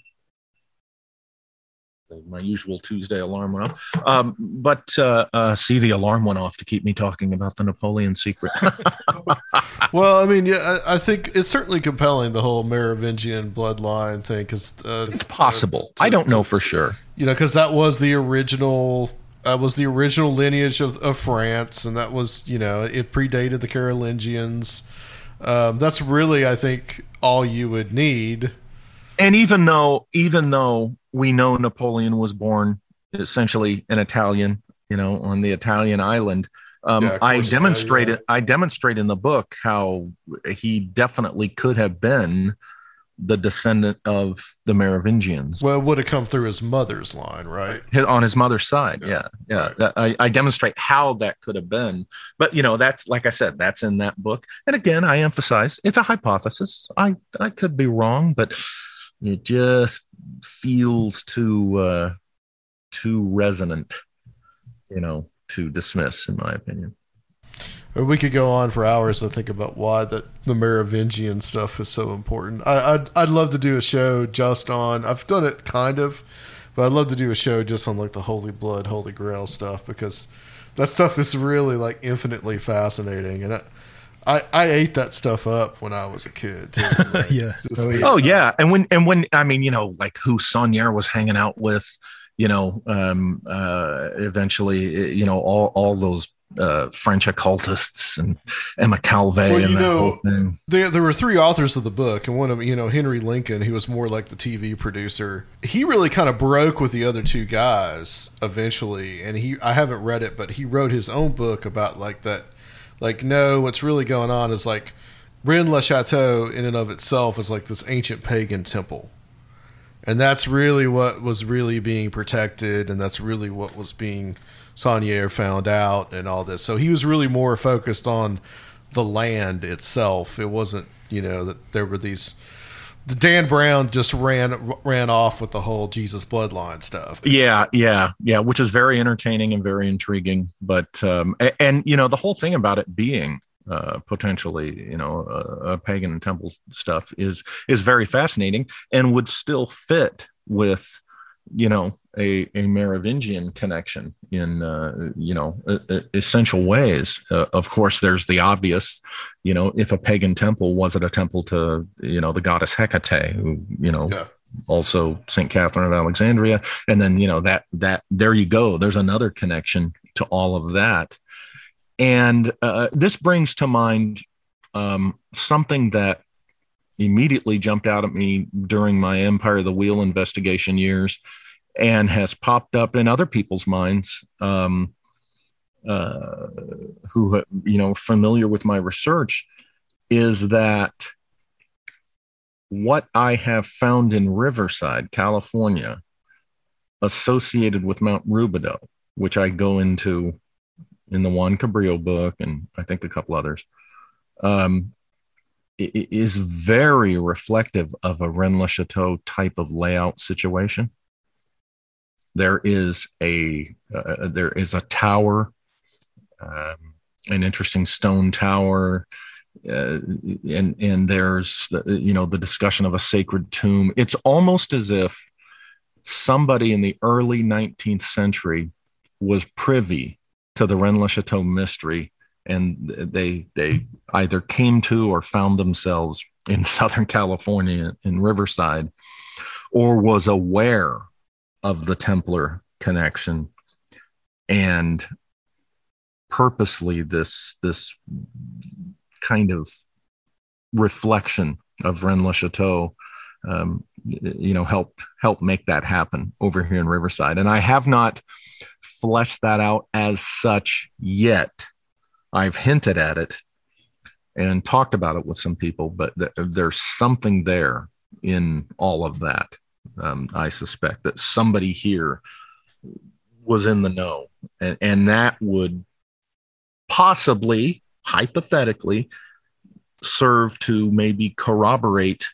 My usual Tuesday alarm went off. Um, but uh, uh, see, the alarm went off to keep me talking about the Napoleon secret. Well, I mean, yeah, I, I think it's certainly compelling, the whole Merovingian bloodline thing. Cause, uh, it's possible. Uh, to, I don't know for sure. You know, because that was the original... That was the original lineage of, of France, and that was, you know, it predated the Carolingians. Um, that's really, I think, all you would need. And even though, even though we know Napoleon was born essentially an Italian, you know, on the Italian island, um, yeah, I demonstrated, yeah. I demonstrate in the book how he definitely could have been the descendant of the Merovingians. Well, it would have come through his mother's line, right? On his mother's side, yeah, yeah. yeah. Right. I, I demonstrate how that could have been, but you know, that's like I said, that's in that book. And again, I emphasize it's a hypothesis. I I could be wrong, but it just feels too uh, too resonant, you know, to dismiss, in my opinion. We could go on for hours to think about why that the Merovingian stuff is so important. I, I'd I'd love to do a show just on. I've done it kind of, but I'd love to do a show just on like the Holy Blood, Holy Grail stuff, because that stuff is really like infinitely fascinating. And I I, I ate that stuff up when I was a kid too. Like, yeah. Oh, yeah. Oh yeah. And when and when I mean, you know, like who Saunier was hanging out with, you know, um, uh, eventually, you know, all all those. Uh, French occultists and Emma Calvé well, and that know, whole thing. There, there were three authors of the book, and one of them, you know, Henry Lincoln, he was more like the T V producer. He really kind of broke with the other two guys eventually, and he, I haven't read it, but he wrote his own book about like that. Like, no, what's really going on is like Rennes-le-Château in and of itself is like this ancient pagan temple. And that's really what was really being protected, and that's really what was being Saunier found out and all this. So he was really more focused on the land itself. It wasn't, you know, that there were these... Dan Brown just ran ran off with the whole Jesus bloodline stuff. Yeah, yeah, yeah, which is very entertaining and very intriguing. But, um, and, and, you know, the whole thing about it being uh, potentially, you know, uh, uh, pagan and temple stuff is is very fascinating and would still fit with, you know, a, a Merovingian connection in, uh, you know, uh, essential ways. Uh, of course, there's the obvious, you know, if a pagan temple, was it a temple to, you know, the goddess Hecate, who, you know, yeah. also Saint Catherine of Alexandria. And then, you know, that, that, there you go. There's another connection to all of that. And uh, this brings to mind um, something that immediately jumped out at me during my Empire of the Wheel investigation years, and has popped up in other people's minds um, uh, who, you know, familiar with my research, is that what I have found in Riverside, California, associated with Mount Rubidoux, which I go into in the Juan Cabrillo book, and I think a couple others, um, is very reflective of a Rennes-le-Chateau type of layout situation. There is a uh, there is a tower, um, an interesting stone tower, uh, and and there's the, you know, the discussion of a sacred tomb. It's almost as if somebody in the early nineteenth century was privy to the Rennes-le-Chateau mystery, and they they either came to or found themselves in Southern California in Riverside, or was aware of the Templar connection, and purposely this this kind of reflection of Rennes-le-Chateau, um, you know, helped help make that happen over here in Riverside. And I have not fleshed that out as such yet. I've hinted at it and talked about it with some people, but th- there's something there in all of that. Um, I suspect that somebody here was in the know, and, and that would possibly, hypothetically, serve to maybe corroborate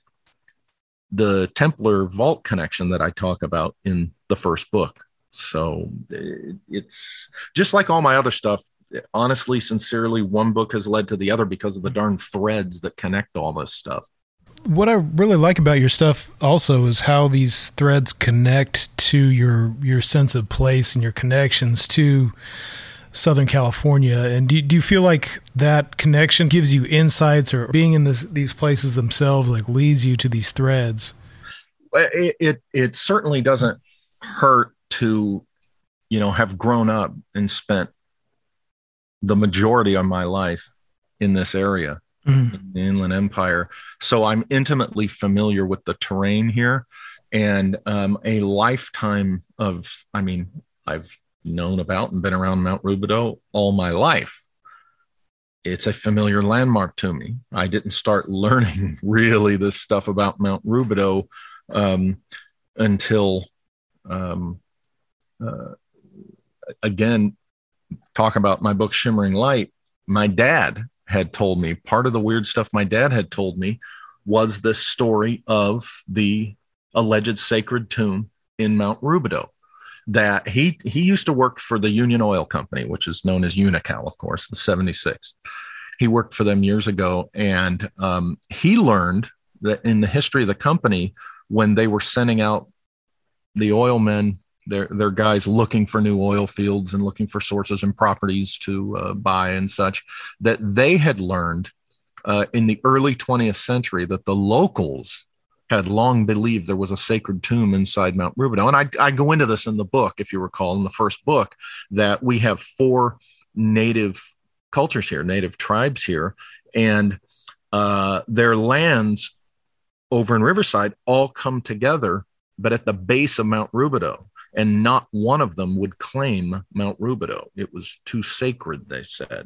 the Templar vault connection that I talk about in the first book. So it's just like all my other stuff. Honestly, sincerely, one book has led to the other because of the darn threads that connect all this stuff. What I really like about your stuff also is how these threads connect to your your sense of place and your connections to Southern California. And do, do you feel like that connection gives you insights, or being in this, these places themselves, like, leads you to these threads? It, it it certainly doesn't hurt to, you know, have grown up and spent the majority of my life in this area. Mm-hmm. In the Inland Empire. So I'm intimately familiar with the terrain here, and um, a lifetime of, I mean, I've known about and been around Mount Rubidoux all my life. It's a familiar landmark to me. I didn't start learning really this stuff about Mount Rubidoux um, until, um, uh, again, talk about my book, Shimmering Light. My dad had told me, part of the weird stuff my dad had told me was this story of the alleged sacred tomb in Mount Rubidoux. That he he used to work for the Union Oil Company, which is known as Unocal, of course, in seventy-six. He worked for them years ago, and um, he learned that in the history of the company, when they were sending out the oil men, their their guys looking for new oil fields and looking for sources and properties to uh, buy and such, that they had learned uh, in the early twentieth century that the locals had long believed there was a sacred tomb inside Mount Rubidoux. And I, I go into this in the book, if you recall, in the first book, that we have four native cultures here, native tribes here, and uh, their lands over in Riverside all come together, but at the base of Mount Rubidoux. And not one of them would claim Mount Rubidoux. It was too sacred, they said.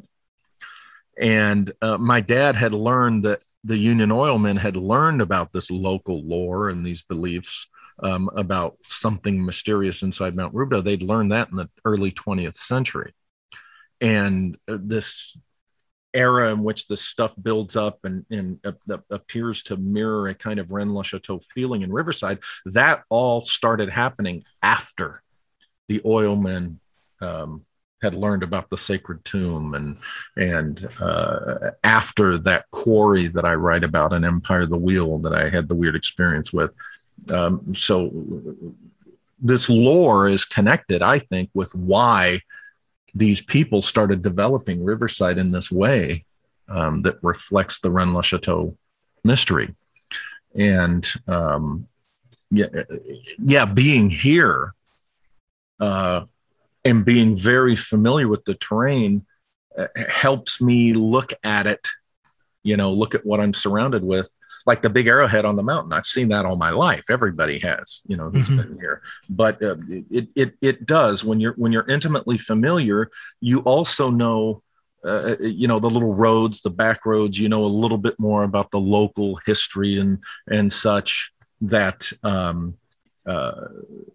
And uh, my dad had learned that the Union Oil men had learned about this local lore and these beliefs um, about something mysterious inside Mount Rubidoux. They'd learned that in the early twentieth century. And uh, this era in which this stuff builds up and, and uh, appears to mirror a kind of Rennes-le-Chateau feeling in Riverside, that all started happening after the oil men um, had learned about the sacred tomb, and and uh, after that quarry that I write about in Empire of the Wheel that I had the weird experience with. Um, so this lore is connected, I think, with why these people started developing Riverside in this way um, that reflects the Rennes-le-Château mystery. And um, yeah, yeah, being here uh, and being very familiar with the terrain uh, helps me look at it, you know, look at what I'm surrounded with, like the big arrowhead on the mountain. I've seen that all my life. Everybody has, you know, who's mm-hmm. been here. But uh, it it it does when you're when you're intimately familiar. You also know, uh, you know, the little roads, the back roads. You know a little bit more about the local history and and such that um, uh,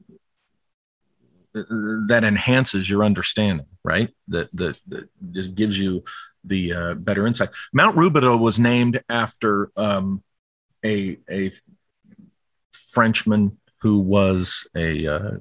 that enhances your understanding, right? That that, that just gives you the uh, better insight. Mount Rubidoux was named after um, a a Frenchman who was a uh,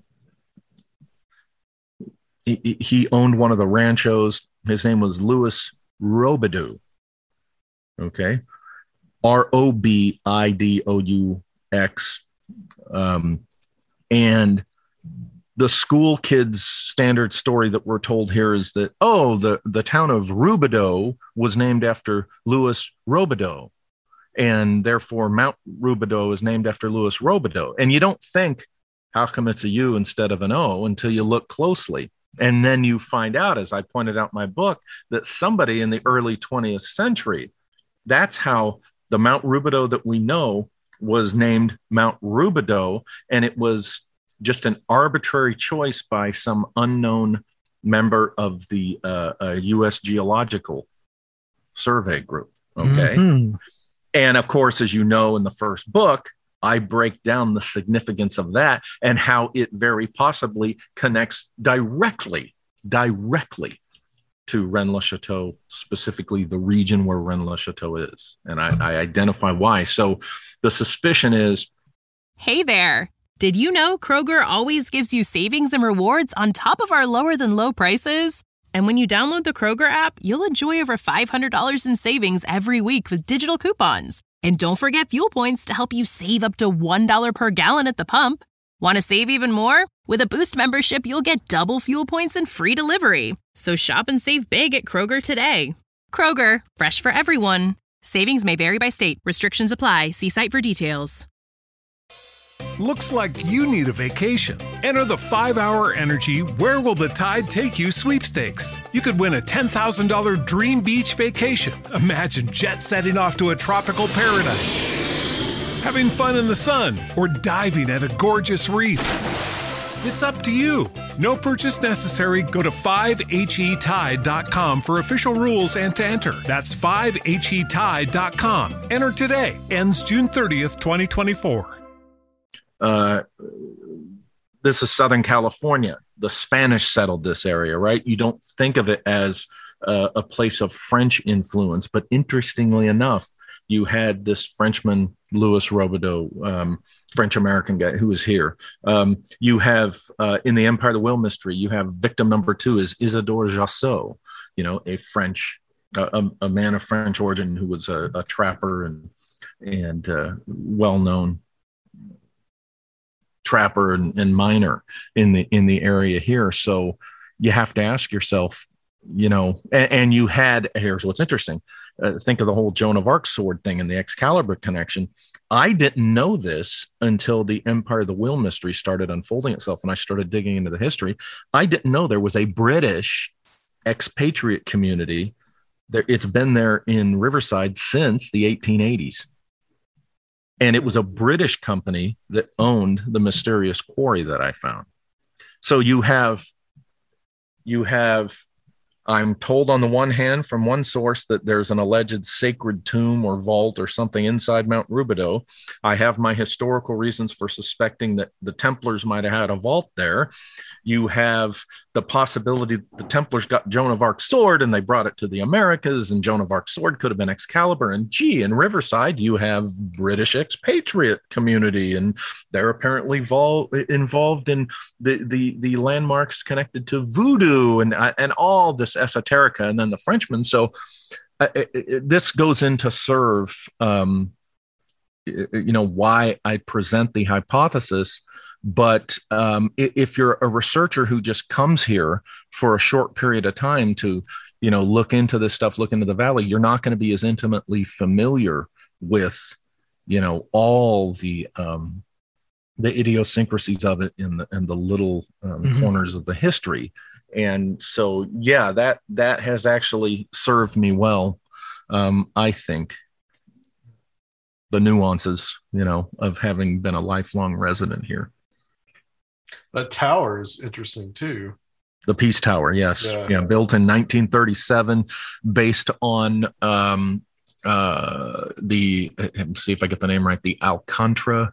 he, he owned one of the ranchos. His name was Louis Robidoux. Okay, R O B I D O U X, um, and the school kids' standard story that we're told here is that, oh, the, the town of Rubidoux was named after Louis Robidoux, and therefore Mount Rubidoux is named after Louis Robidoux. And you don't think, how come it's a U instead of an O, until you look closely. And then you find out, as I pointed out in my book, that somebody in the early twentieth century, that's how the Mount Rubidoux that we know was named Mount Rubidoux, and it was just an arbitrary choice by some unknown member of the uh, uh, U S Geological Survey Group. Okay. Mm-hmm. And of course, as you know, in the first book, I break down the significance of that and how it very possibly connects directly, directly to Rennes-le-Château, specifically the region where Rennes-le-Château is. And I, I identify why. So the suspicion is, hey there. Did you know Kroger always gives you savings and rewards on top of our lower than low prices? And when you download the Kroger app, you'll enjoy over five hundred dollars in savings every week with digital coupons. And don't forget fuel points to help you save up to one dollar per gallon at the pump. Want to save even more? With a Boost membership, you'll get double fuel points and free delivery. So shop and save big at Kroger today. Kroger, fresh for everyone. Savings may vary by state. Restrictions apply. See site for details. Looks like you need a vacation. Enter the five hour Energy Where Will the Tide Take You sweepstakes. You could win a ten thousand dollars dream beach vacation. Imagine jet setting off to a tropical paradise, having fun in the sun, or diving at a gorgeous reef. It's up to you. No purchase necessary. Go to five H E tide dot com for official rules and to enter. That's five H E tide dot com. Enter today. Ends June thirtieth, twenty twenty-four. Uh, this is Southern California. The Spanish settled this area, right? You don't think of it as uh, a place of French influence, but interestingly enough, you had this Frenchman, Louis Robidoux, um, French-American guy who was here. Um, you have, uh, in the Empire of the Whale mystery, you have victim number two is Isidore Jassot, you know, a French, uh, a, a man of French origin who was a, a trapper and, and uh, well-known trapper and, and miner in the in the area here. So you have to ask yourself, you know, and, and you had, here's what's interesting. Uh, think of the whole Joan of Arc sword thing and the Excalibur connection. I didn't know this until the Empire of the Whale mystery started unfolding itself and I started digging into the history. I didn't know there was a British expatriate community. There, it's been there in Riverside since the eighteen eighties. And it was a British company that owned the mysterious quarry that I found. So you have, you have, I'm told on the one hand from one source that there's an alleged sacred tomb or vault or something inside Mount Rubidoux. I have my historical reasons for suspecting that the Templars might have had a vault there. You have the the possibility that the Templars got Joan of Arc's sword and they brought it to the Americas, and Joan of Arc's sword could have been Excalibur. And gee, in Riverside, you have British expatriate community, and they're apparently vol- involved in the, the, the landmarks connected to voodoo and, and all this esoterica, and then the Frenchmen. So uh, it, it, this goes in to serve, um, you know, why I present the hypothesis. But um, if you're a researcher who just comes here for a short period of time to, you know, look into this stuff, look into the valley, you're not going to be as intimately familiar with, you know, all the um, the idiosyncrasies of it in the and the little um, mm-hmm. corners of the history. And so, yeah, that that has actually served me well, um, I think. The nuances, you know, of having been a lifelong resident here. That tower is interesting too. The Peace Tower, yes, yeah, yeah built in nineteen thirty-seven, based on um, uh, the. Let's see if I get the name right. The Alcantara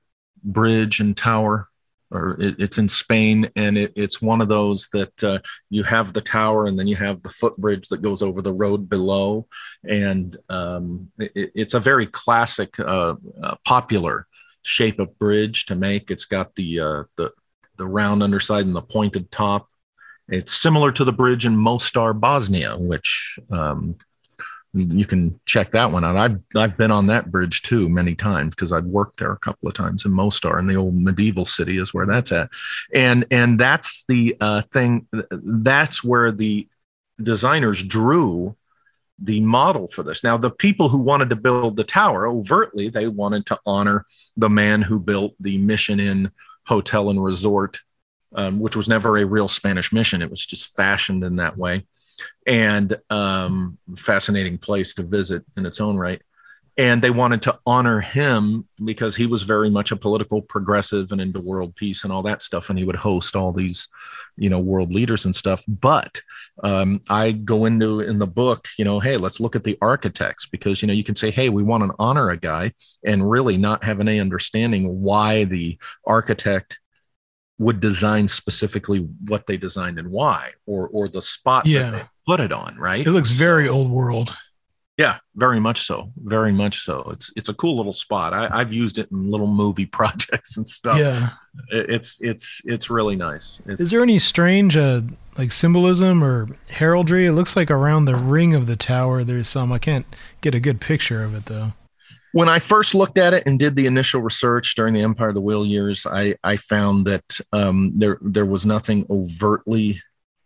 Bridge and Tower, or it, it's in Spain, and it, it's one of those that uh, you have the tower, and then you have the footbridge that goes over the road below, and um, it, it's a very classic, uh, uh, popular shape of bridge to make. It's got the uh, the the round underside and the pointed top. It's similar to the bridge in Mostar, Bosnia, which um, you can check that one out. I've I've been on that bridge too many times because I'd worked there a couple of times in Mostar, and the old medieval city is where that's at. And and that's the uh, thing. That's where the designers drew the model for this. Now, the people who wanted to build the tower, overtly, they wanted to honor the man who built the Mission Inn Hotel and Resort, um, which was never a real Spanish mission. It was just fashioned in that way. And um, fascinating place to visit in its own right. And they wanted to honor him because he was very much a political progressive and into world peace and all that stuff. And he would host all these, you know, world leaders and stuff. But um, I go into in the book, you know, hey, let's look at the architects, because, you know, you can say, hey, we want to honor a guy and really not have any understanding why the architect would design specifically what they designed and why, or or the spot yeah. that they put it on, right? It looks very old world. Yeah, very much so. Very much so. It's it's a cool little spot. I, I've used it in little movie projects and stuff. Yeah, it, it's it's it's really nice. It's, Is there any strange uh, like symbolism or heraldry? It looks like around the ring of the tower there's some. I can't get a good picture of it though. When I first looked at it and did the initial research during the Empire of the Wheel years, I I found that um, there there was nothing overtly,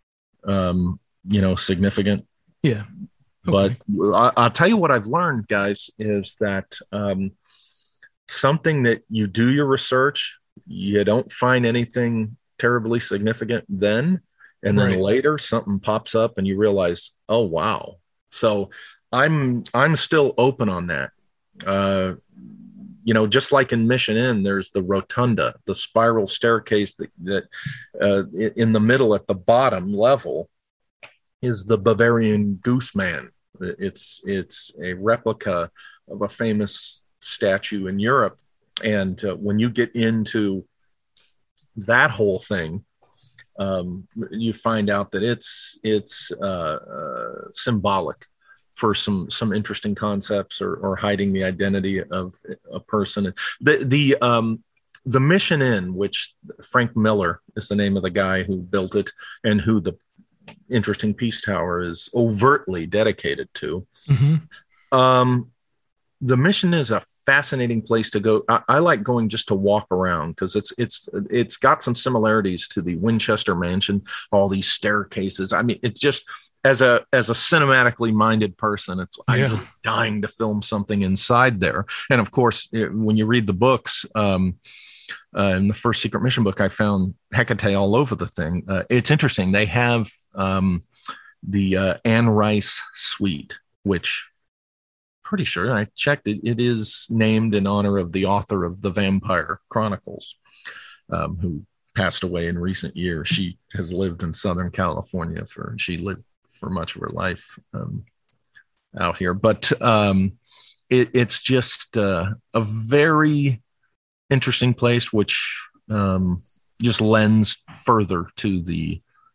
um, you know, significant. Yeah. Okay. But I, I'll tell you what I've learned, guys, is that um, something that you do your research, you don't find anything terribly significant then, and then right. later something pops up and you realize, oh, wow. So I'm I'm still open on that. Uh, you know, just like in Mission Inn, there's the rotunda, the spiral staircase that, that uh, in the middle at the bottom level is the Bavarian Gooseman. It's it's a replica of a famous statue in Europe. And uh, when you get into that whole thing, um, you find out that it's it's uh, uh, symbolic for some some interesting concepts, or, or hiding the identity of a person. The the um, the Mission Inn, which Frank Miller is the name of the guy who built it, and who the interesting Peace Tower is overtly dedicated to. Mm-hmm. Um, the Mission is a fascinating place to go. I, I like going just to walk around because it's it's it's got some similarities to the Winchester Mansion. All these staircases. I mean, it's just as a as a cinematically minded person, it's I'm yeah. just dying to film something inside there. And of course, it, when you read the books. Um, Uh, in the first Secret Mission book, I found Hecate all over the thing. Uh, it's interesting. They have um, the uh, Anne Rice suite, which pretty sure I checked it. It is named in honor of the author of the Vampire Chronicles, um, who passed away in recent years. She has lived in Southern California for, she lived for much of her life um, out here. But um, it, it's just uh, a very interesting place, which um, just lends further to the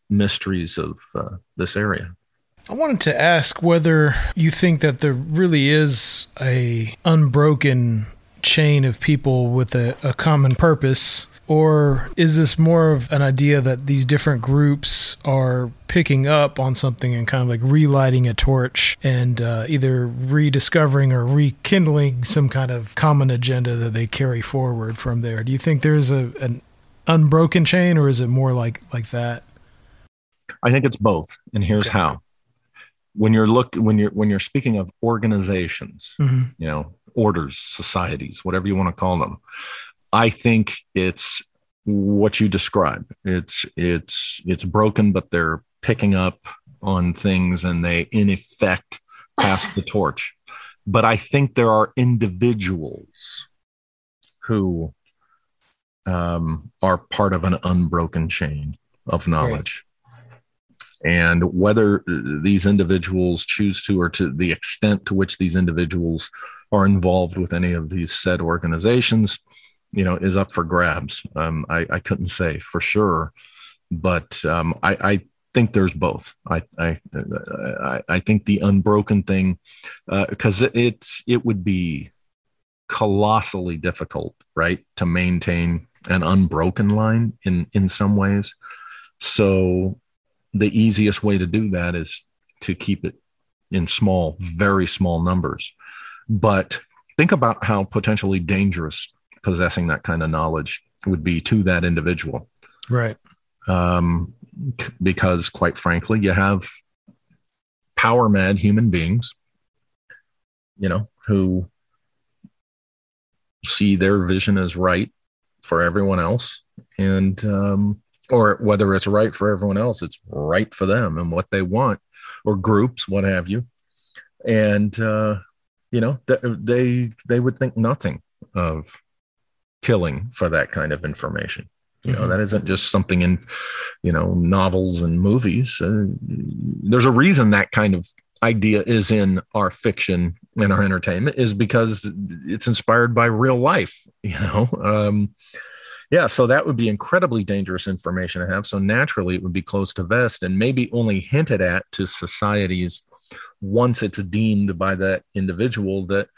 mysteries of uh, this area. I wanted to ask whether you think that there really is a unbroken chain of people with a, a common purpose, or is this more of an idea that these different groups are picking up on something and kind of like relighting a torch and uh, either rediscovering or rekindling some kind of common agenda that they carry forward from there? Do you think there's a an unbroken chain, or is it more like like that? I think it's both, and here's okay. how. When you're look when you're when you're speaking of organizations, mm-hmm. you know, orders, societies, whatever you want to call them, I think it's what you describe. It's it's it's broken, but they're picking up on things, and they in effect pass the torch. But I think there are individuals who um, are part of an unbroken chain of knowledge. Right. And whether these individuals choose to, or to the extent to which these individuals are involved with any of these said organizations, you know, is up for grabs. Um, I, I couldn't say for sure, but um, I, I think there's both. I, I, I, I think the unbroken thing, because uh, it's it would be colossally difficult, right, to maintain an unbroken line in in some ways. So the easiest way to do that is to keep it in small, very small numbers. But think about how potentially dangerous possessing that kind of knowledge would be to that individual. Right. Um, because quite frankly, you have power mad human beings, you know, who see their vision as right for everyone else. And, um, or whether it's right for everyone else, it's right for them and what they want, or groups, what have you. And, uh, you know, th- they they would think nothing of killing for that kind of information. You know, mm-hmm. that isn't just something in, you know, novels and movies. Uh, there's a reason that kind of idea is in our fiction and our entertainment, is because it's inspired by real life, you know. Um, Yeah, so that would be incredibly dangerous information to have. So naturally, it would be close to vest and maybe only hinted at to societies once it's deemed by that individual that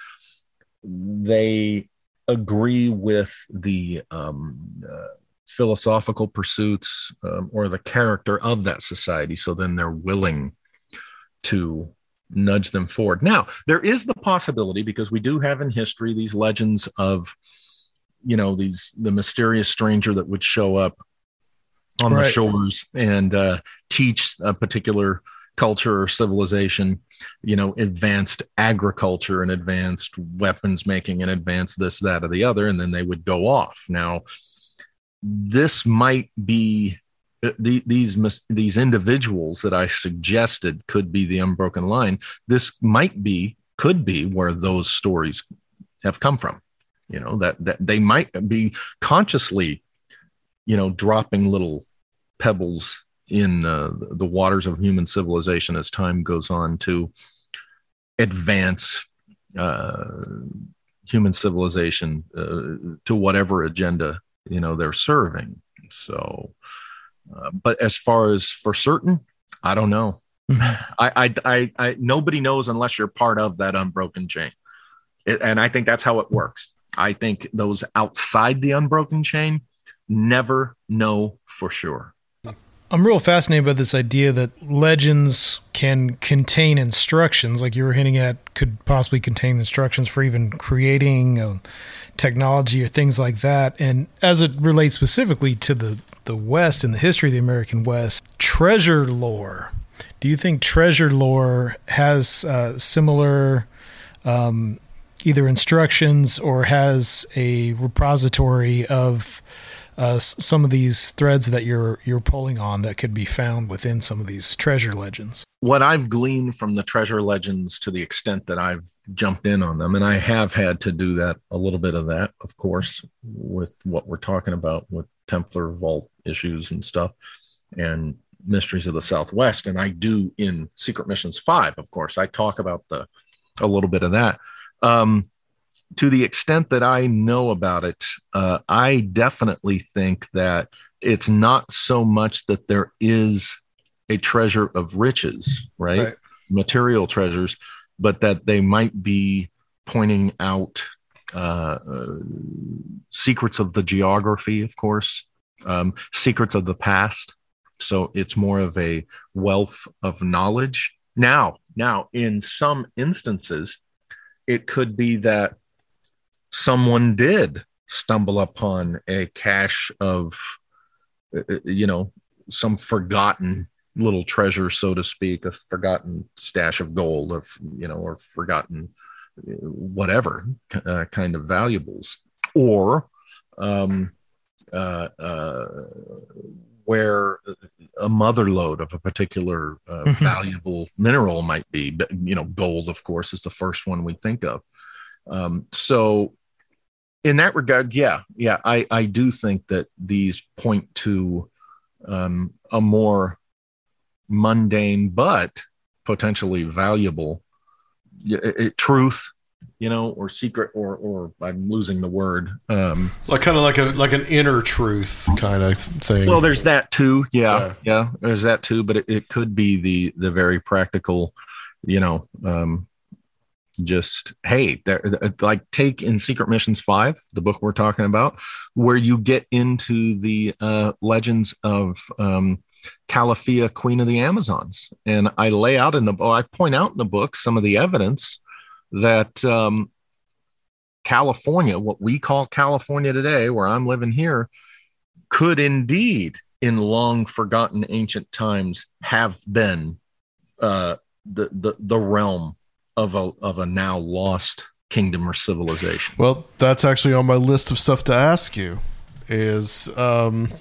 they agree with the um, uh, philosophical pursuits um, or the character of that society. So then they're willing to nudge them forward. Now, there is the possibility, because we do have in history these legends of, you know, these, the mysterious stranger that would show up on right. the shores and uh, teach a particular culture or civilization, you know, advanced agriculture and advanced weapons making and advanced this, that, or the other. And then they would go off. Now, this might be the, these, these individuals that I suggested could be the unbroken line. This might be, could be where those stories have come from. You know, that, that they might be consciously, you know, dropping little pebbles in uh, the waters of human civilization as time goes on to advance uh, human civilization uh, to whatever agenda, you know, they're serving. So, uh, but as far as for certain, I don't know. I, I, I, I, nobody knows unless you're part of that unbroken chain. It, and I think that's how it works. I think those outside the unbroken chain never know for sure. I'm real fascinated by this idea that legends can contain instructions, like you were hinting at, could possibly contain instructions for even creating uh, technology or things like that. And as it relates specifically to the, the West and the history of the American West, treasure lore. Do you think treasure lore has uh, similar um either instructions or has a repository of uh, some of these threads that you're you're pulling on that could be found within some of these treasure legends? What I've gleaned from the treasure legends, to the extent that I've jumped in on them, and I have had to do that, a little bit of that, of course, with what we're talking about with Templar Vault issues and stuff, and Mysteries of the Southwest. And I do in Secret Missions five, of course, I talk about the a little bit of that. Um, to the extent that I know about it, uh, I definitely think that it's not so much that there is a treasure of riches, right? right. Material treasures, but that they might be pointing out uh, uh, secrets of the geography, of course, um, secrets of the past. So it's more of a wealth of knowledge. Now, now, in some instances, it could be that someone did stumble upon a cache of, you know, some forgotten little treasure, so to speak, a forgotten stash of gold, of, you know, or forgotten whatever uh, kind of valuables, or um, uh, uh, where a mother lode of a particular uh, mm-hmm. valuable mineral might be. But, you know, gold, of course, is the first one we think of. Um, so in that regard, yeah, yeah, I, I do think that these point to um, a more mundane but potentially valuable it, it, truth, you know, or secret, or or I'm losing the word, um like kind of like a like an inner truth kind of thing. Well, there's that too. Yeah, yeah, yeah there's that too, but it, it could be the the very practical, you know, um just, hey, there, like take in Secret Missions five, the book we're talking about, where you get into the uh legends of um Calafia, Queen of the Amazons. And I lay out in the book, I point out in the book some of the evidence that um, California, what we call California today, where I'm living here, could indeed, in long forgotten ancient times, have been uh, the, the the realm of a of a now lost kingdom or civilization. Well, that's actually on my list of stuff to ask you. Is um,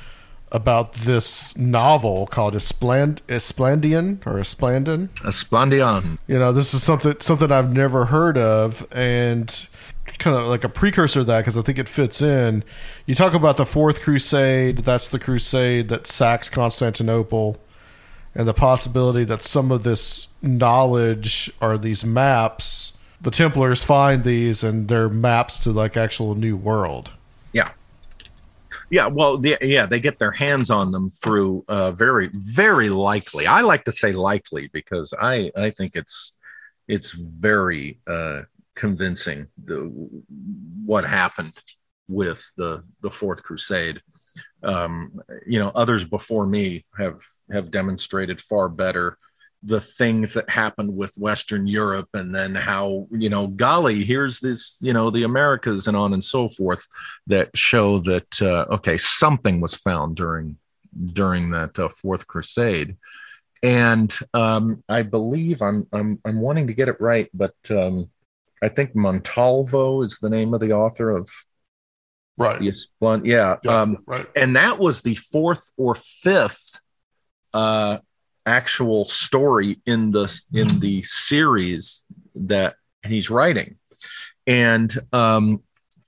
about this novel called Espland- Esplandian or Esplandian. Esplandian. You know, this is something something I've never heard of, and kind of like a precursor to that, because I think it fits in. You talk about the Fourth Crusade. That's the crusade that sacks Constantinople, and the possibility that some of this knowledge are these maps. The Templars find these, and they're maps to like actual New World. Yeah. Yeah, well, the, yeah, they get their hands on them through uh, very, very likely. I like to say likely because I, I think it's it's very uh, convincing the, what happened with the the Fourth Crusade. Um, you know, others before me have have demonstrated far better the things that happened with Western Europe, and then how, you know, golly, here's this, you know, the Americas and on and so forth, that show that, uh, okay, something was found during, during that uh, Fourth Crusade. And um, I believe I'm, I'm, I'm wanting to get it right, but um, I think Montalvo is the name of the author of, right. The Esplan- yeah. yeah um, right. And that was the fourth or fifth, uh, actual story in the in the series that he's writing. And um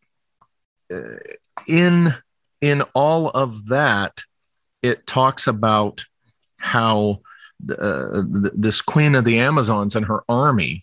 in in all of that, it talks about how uh, th- this Queen of the Amazons and her army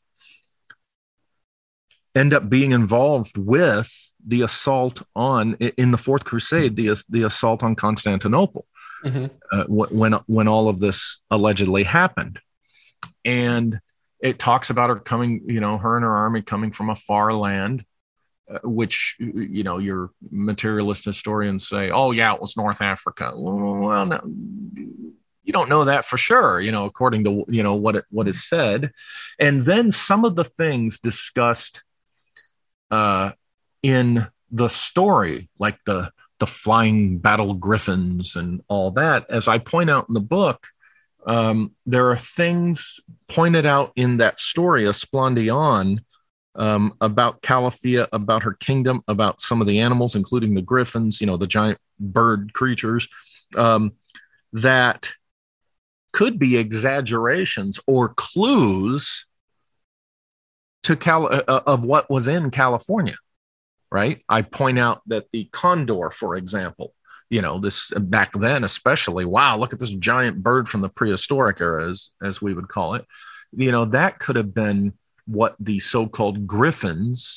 end up being involved with the assault on, in the Fourth Crusade, the the assault on Constantinople. Mm-hmm. Uh, when when all of this allegedly happened. And it talks about her coming, you know, her and her army coming from a far land, uh, which, you know, your materialist historians say, oh yeah, it was North Africa. Well, no, you don't know that for sure, you know, according to, you know, what it, what is said. And then some of the things discussed uh, in the story, like the the flying battle griffins and all that, as I point out in the book, um, there are things pointed out in that story, Esplandian, um, about Calafia, about her kingdom, about some of the animals, including the griffins, you know, the giant bird creatures, um, that could be exaggerations or clues to Cal- uh, of what was in California. Right. I point out that the condor, for example, you know, this back then, especially, wow, look at this giant bird from the prehistoric era, as, as we would call it. You know, that could have been what the so-called griffins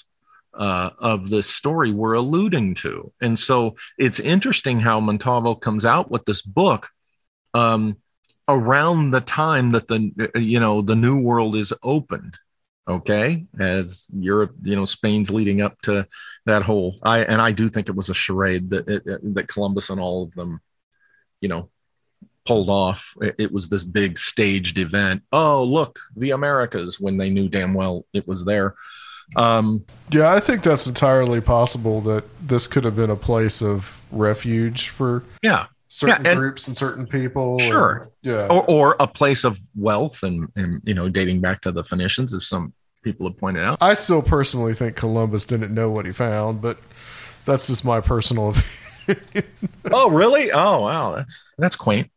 uh, of this story were alluding to. And so it's interesting how Montalvo comes out with this book um, around the time that the, you know, the New World is opened. Okay, as Europe, you know, Spain's leading up to that whole, I and I do think it was a charade that it, that Columbus and all of them, you know, pulled off. It, it was this big staged event. Oh, look, the Americas, when they knew damn well it was there. Um, yeah, I think that's entirely possible that this could have been a place of refuge for yeah. certain yeah, and, groups and certain people. Sure. And, yeah. Or, or a place of wealth and, and, you know, dating back to the Phoenicians, as some people have pointed out. I still personally think Columbus didn't know what he found, but that's just my personal opinion. Oh, really? Oh, wow. That's, that's quaint.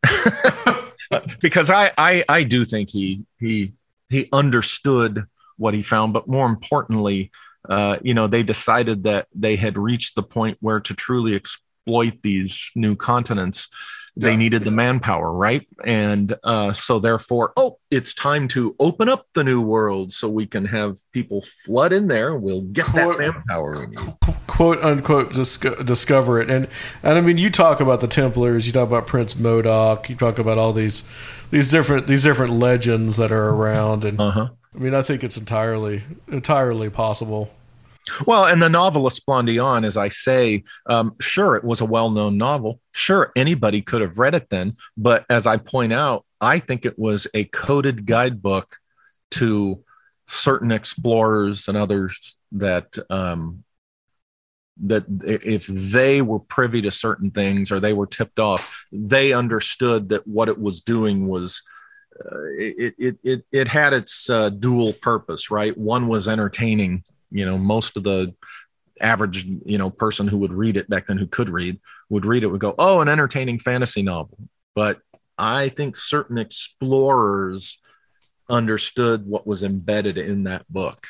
Because I, I, I do think he, he, he understood what he found, but more importantly, uh, you know, they decided that they had reached the point where to truly exploit these new continents, they yeah, needed yeah. the manpower, right? And uh, so therefore, oh, it's time to open up the New World so we can have people flood in there. We'll get quote, that manpower we need. Quote unquote, dis- discover it. And and I mean, you talk about the Templars, you talk about Prince Modoc, you talk about all these these different these different legends that are around. And uh-huh. I mean, I think it's entirely entirely possible. Well, and the novel Esplandian, as I say, um, sure, it was a well-known novel. Sure, anybody could have read it then. But as I point out, I think it was a coded guidebook to certain explorers and others that um, that if they were privy to certain things or they were tipped off, they understood that what it was doing was uh, it, it it it had its uh, dual purpose, right? One was entertaining. You know, most of the average, you know, person who would read it back then, who could read, would read it, would go, oh, an entertaining fantasy novel. But I think certain explorers understood what was embedded in that book,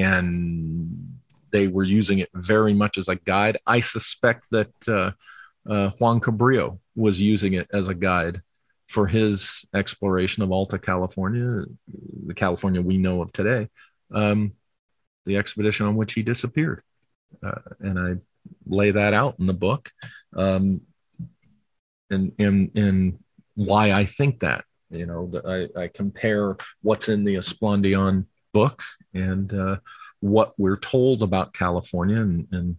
and they were using it very much as a guide. I suspect that uh, uh, Juan Cabrillo was using it as a guide for his exploration of Alta California, the California we know of today. Um, the expedition on which he disappeared. Uh, and I lay that out in the book. Um, and, and, and why I think that, you know, that I, I compare what's in the Esplandian book and uh, what we're told about California. And, and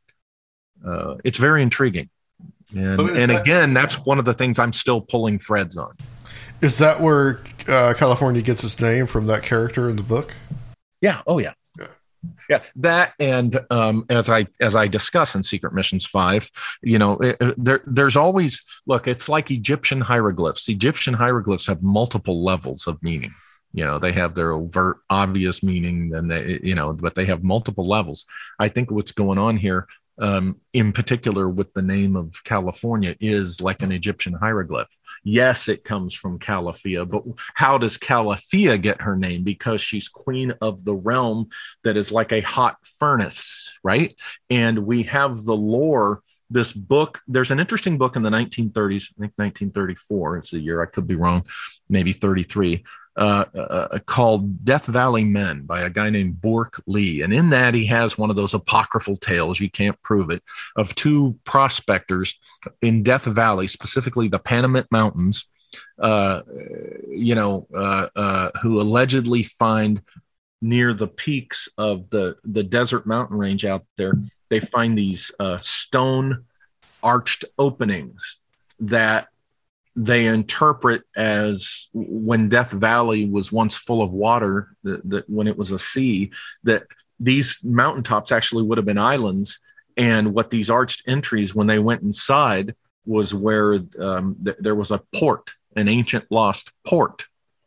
uh, it's very intriguing. And, so and that, again, that's one of the things I'm still pulling threads on. Is that where uh, California gets its name, from that character in the book? Yeah. Oh, yeah. Yeah, that and um, as I as I discuss in Secret Missions five, you know, it, it, there there's always look. It's like Egyptian hieroglyphs. Egyptian hieroglyphs have multiple levels of meaning. You know, they have their overt, obvious meaning, and they, you know, but they have multiple levels. I think what's going on here, um, in particular with the name of California, is like an Egyptian hieroglyph. Yes, it comes from Calafia, but how does Calafia get her name? Because she's queen of the realm that is like a hot furnace, right? And we have the lore. This book, there's an interesting book in the nineteen thirties, I think nineteen thirty-four, it's the year, I could be wrong, maybe thirty-three, uh, uh, called Death Valley Men by a guy named Bork Lee. And in that, he has one of those apocryphal tales, you can't prove it, of two prospectors in Death Valley, specifically the Panamint Mountains, uh, you know, uh, uh, who allegedly find near the peaks of the, the desert mountain range out there, they find these uh, stone arched openings that they interpret as when Death Valley was once full of water, that, that when it was a sea, that these mountaintops actually would have been islands. And what these arched entries, when they went inside, was where um, th- there was a port, an ancient lost port.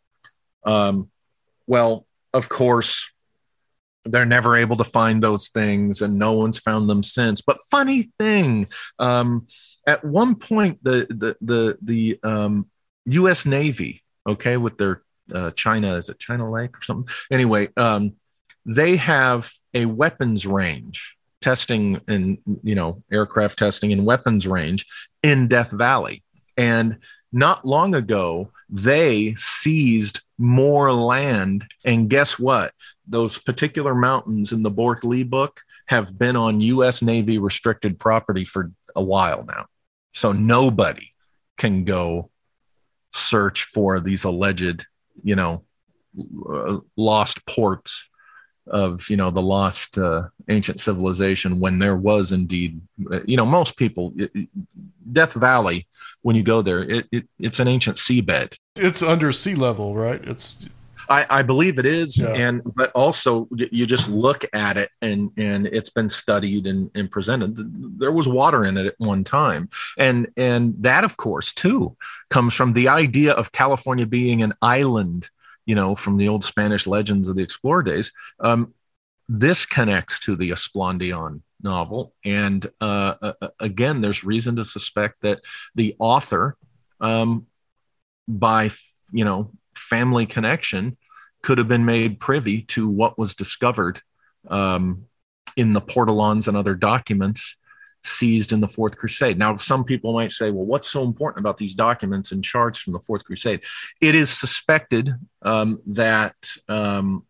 Um, well, of course, they're never able to find those things, and no one's found them since. But funny thing, um, at one point, the the the the um, U S Navy, okay, with their uh, China, is it China Lake or something? Anyway, um, they have a weapons range testing and, you know, aircraft testing and weapons range in Death Valley. And not long ago, they seized more land. And guess what? Those particular mountains in the Bork Lee book have been on U S Navy restricted property for a while now. So nobody can go search for these alleged, you know, uh, lost ports of, you know, the lost uh, ancient civilization, when there was indeed, you know, most people, it, Death Valley, when you go there, it, it it's an ancient seabed. It's under sea level, right? It's I, I believe it is. Yeah. And, but also you just look at it and, and it's been studied and, and presented. There was water in it at one time. And, and that, of course, too, comes from the idea of California being an island, you know, from the old Spanish legends of the explorer days. Um, this connects to the Esplandian novel. And uh, uh, again, there's reason to suspect that the author, um, by, you know, family connection, could have been made privy to what was discovered um, in the portolans and other documents seized in the Fourth Crusade. Now, some people might say, well, what's so important about these documents and charts from the Fourth Crusade? It is suspected um, that um,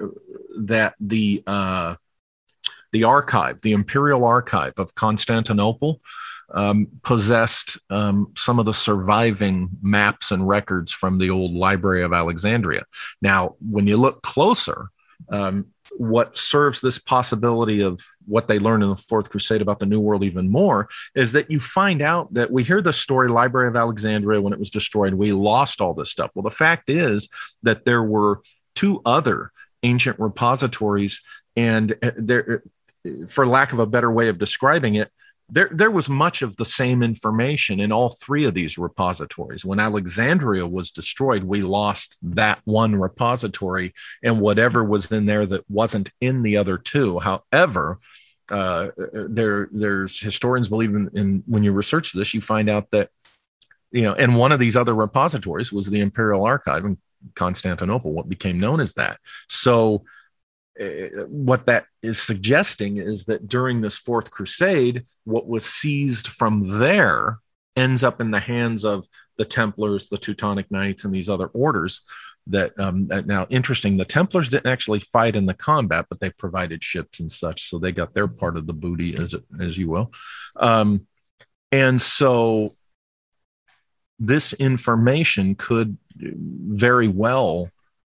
that the uh, the archive, the Imperial Archive of Constantinople, um, possessed um, some of the surviving maps and records from the old Library of Alexandria. Now, when you look closer, um, what serves this possibility of what they learned in the Fourth Crusade about the New World even more is that you find out that we hear the story, Library of Alexandria, when it was destroyed, we lost all this stuff. Well, the fact is that there were two other ancient repositories, and there, for lack of a better way of describing it, There, there was much of the same information in all three of these repositories. When Alexandria was destroyed, we lost that one repository and whatever was in there that wasn't in the other two. However, uh, there, there's historians believe in, in when you research this, you find out that, you know, and one of these other repositories was the Imperial Archive in Constantinople, what became known as that. So Uh, what that is suggesting is that during this Fourth Crusade, what was seized from there ends up in the hands of the Templars, the Teutonic Knights, and these other orders. That um, now, interesting, the Templars didn't actually fight in the combat, but they provided ships and such, so they got their part of the booty, as it, as you will. Um, and so, this information could very well,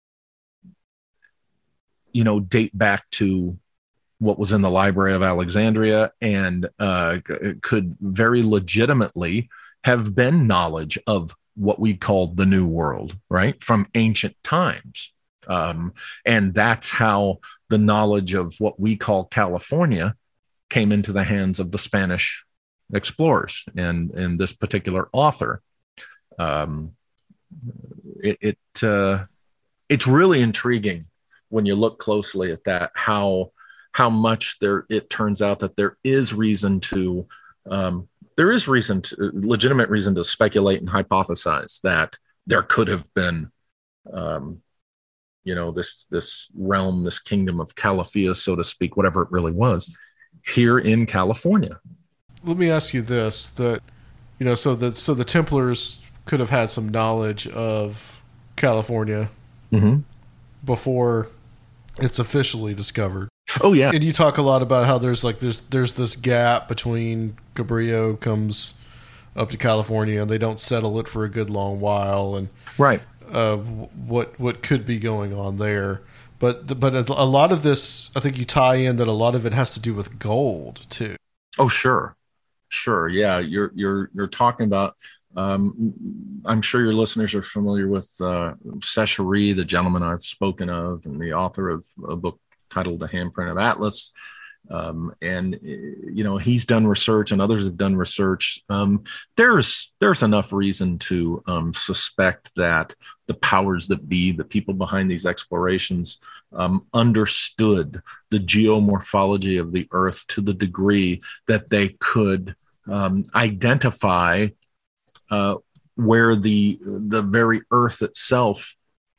you know, date back to what was in the Library of Alexandria, and uh, could very legitimately have been knowledge of what we called the New World, right, from ancient times. Um, and that's how the knowledge of what we call California came into the hands of the Spanish explorers and, and this particular author. Um, it, it uh, it's really intriguing when you look closely at that, how how much there it turns out that there is reason to um, there is reason to legitimate reason to speculate and hypothesize that there could have been um, you know this this realm, this kingdom of Calafia, so to speak, whatever it really was, here in California. Let me ask you this: that you know, so that so the Templars could have had some knowledge of California Mm-hmm. before it's officially discovered. Oh yeah. And you talk a lot about how there's like there's there's this gap between Cabrillo comes up to California and they don't settle it for a good long while, and right. Uh, what what could be going on there? But but a lot of this, I think you tie in that a lot of it has to do with gold too. Oh sure, sure, yeah. You're you're you're talking about. Um, I'm sure your listeners are familiar with uh, Sechery, the gentleman I've spoken of, and the author of a book titled The Handprint of Atlas. Um, and, you know, he's done research and others have done research. Um, there's there's enough reason to um, suspect that the powers that be, the people behind these explorations, um, understood the geomorphology of the Earth to the degree that they could um, identify Uh, where the the very earth itself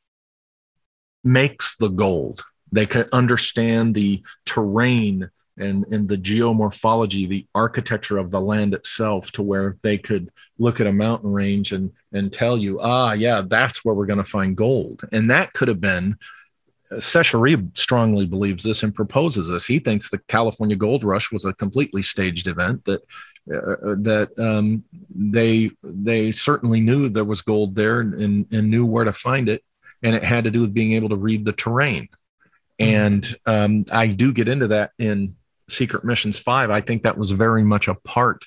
makes the gold. They could understand the terrain and, and the geomorphology, the architecture of the land itself, to where they could look at a mountain range and, and tell you, ah, yeah, that's where we're going to find gold. And that could have been Secheri strongly believes this and proposes this. He thinks the California Gold Rush was a completely staged event, that uh, that um, they they certainly knew there was gold there and, and knew where to find it, and it had to do with being able to read the terrain. And um, I do get into that in Secret Missions five. I think that was very much a part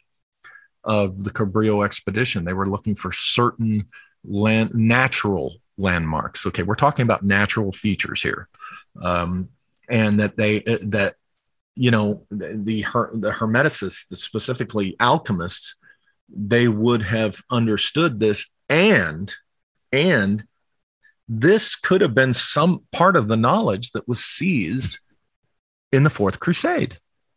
of the Cabrillo expedition. They were looking for certain land, natural landmarks. Okay, we're talking about natural features here, um, and that they uh, that you know the the, her, the Hermeticists, the specifically alchemists, they would have understood this, and and this could have been some part of the knowledge that was seized in the Fourth Crusade.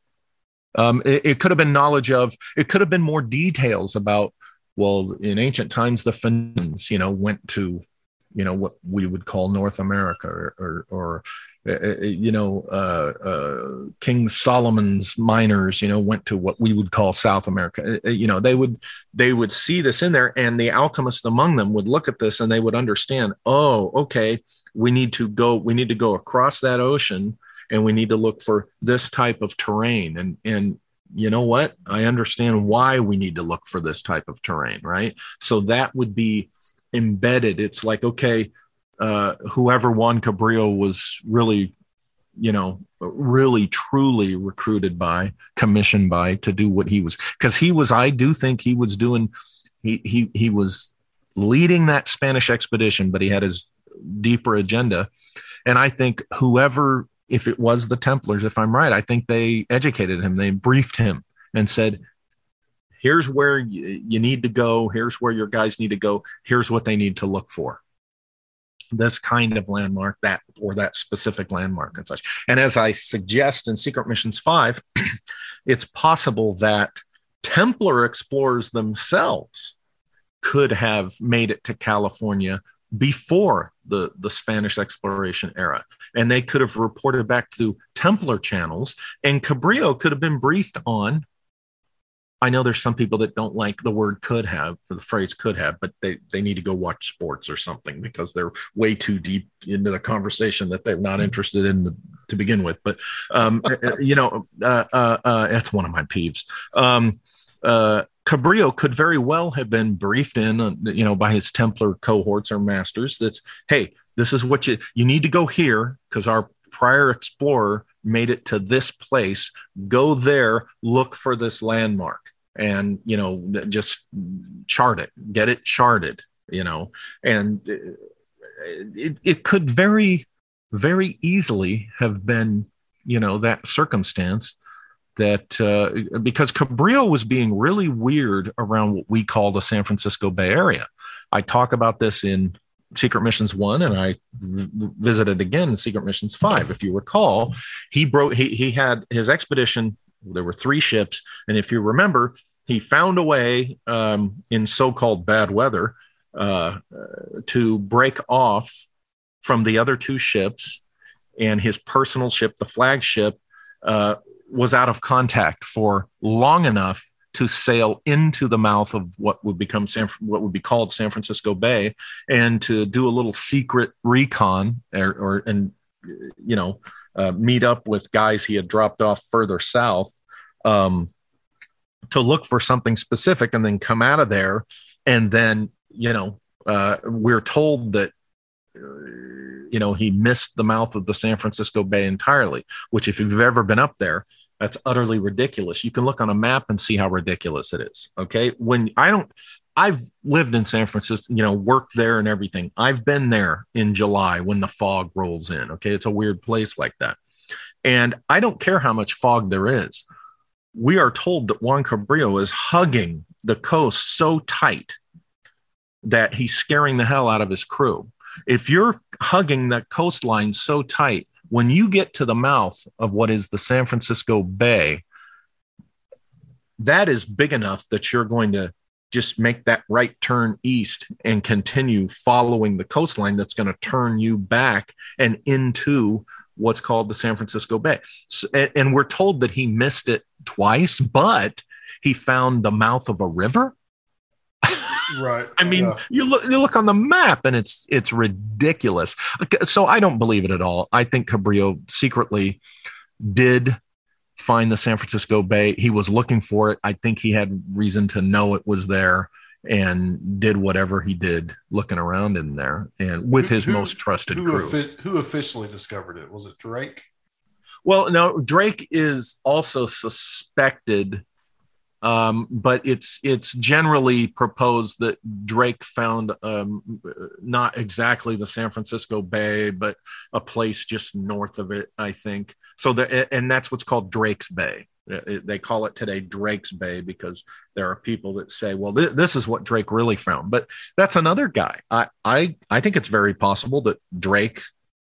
Um, it, it could have been knowledge of, it could have been more details about, well, in ancient times, the Phoenicians, you know, went to, you know, what we would call North America, or, or, or uh, you know, uh, uh, King Solomon's miners, you know, went to what we would call South America. Uh, you know, they would, they would see this in there, and the alchemists among them would look at this and they would understand, oh, okay, we need to go, we need to go across that ocean, and we need to look for this type of terrain. And, and you know what? I understand why we need to look for this type of terrain, right? So that would be embedded. It's like, okay, uh, whoever won Cabrillo was really, you know, really truly recruited by, commissioned by, to do what he was, because he was, I do think he was doing, he, he, he was leading that Spanish expedition, but he had his deeper agenda. And I think whoever, if it was the Templars, if I'm right, I think they educated him. They briefed him and said, here's where you, you need to go. Here's where your guys need to go. Here's what they need to look for. This kind of landmark, that, or that specific landmark and such. And as I suggest in Secret Missions five, it's possible that Templar explorers themselves could have made it to California before the, the Spanish exploration era. And they could have reported back through Templar channels, and Cabrillo could have been briefed on. I know there's some people that don't like the word could have, for the phrase could have, but they, they need to go watch sports or something, because they're way too deep into the conversation that they're not interested in the, to begin with. But, um, you know, uh, uh, uh, that's one of my peeves. Um, uh, Cabrillo could very well have been briefed in, uh, you know, by his Templar cohorts or masters. That's, hey, this is what you, you need to go here, because our prior explorer made it to this place. Go there, look for this landmark, and, you know, just chart it, get it charted, you know. And it, it could very, very easily have been, you know, that circumstance. That uh, because Cabrillo was being really weird around what we call the San Francisco Bay Area. I talk about this in Secret Missions one, and I v- visited again in Secret Missions five. If you recall, he broke. He he had his expedition. There were three ships, and if you remember, he found a way um, in so-called bad weather uh, uh, to break off from the other two ships, and his personal ship, the flagship, Uh, was out of contact for long enough to sail into the mouth of what would become San, what would be called San Francisco Bay, and to do a little secret recon, or, or and you know, uh, meet up with guys he had dropped off further south, um, to look for something specific, and then come out of there. And then, you know, uh, we're told that, you know, he missed the mouth of the San Francisco Bay entirely, which, if you've ever been up there, that's utterly ridiculous. You can look on a map and see how ridiculous it is. Okay. When I don't, I've lived in San Francisco, you know, worked there and everything. I've been there in July when the fog rolls in. Okay. It's a weird place like that. And I don't care how much fog there is. We are told that Juan Cabrillo is hugging the coast so tight that he's scaring the hell out of his crew. If you're hugging that coastline so tight, when you get to the mouth of what is the San Francisco Bay, that is big enough that you're going to just make that right turn east and continue following the coastline that's going to turn you back and into what's called the San Francisco Bay. So, and, and we're told that he missed it twice, but he found the mouth of a river. Right. I mean, yeah. you look you look on the map and it's it's ridiculous. So I don't believe it at all. I think Cabrillo secretly did find the San Francisco Bay. He was looking for it. I think he had reason to know it was there and did whatever he did looking around in there and with Who- his who- most trusted Who, crew. offi- who officially discovered it? Was it Drake? Well, no, Drake is also suspected, um, but it's it's generally proposed that Drake found um, not exactly the San Francisco Bay, but a place just north of it, I think. So, the, and that's what's called Drake's Bay. They call it today Drake's Bay because there are people that say, well, th- this is what Drake really found. But that's another guy. I, I, I think it's very possible that Drake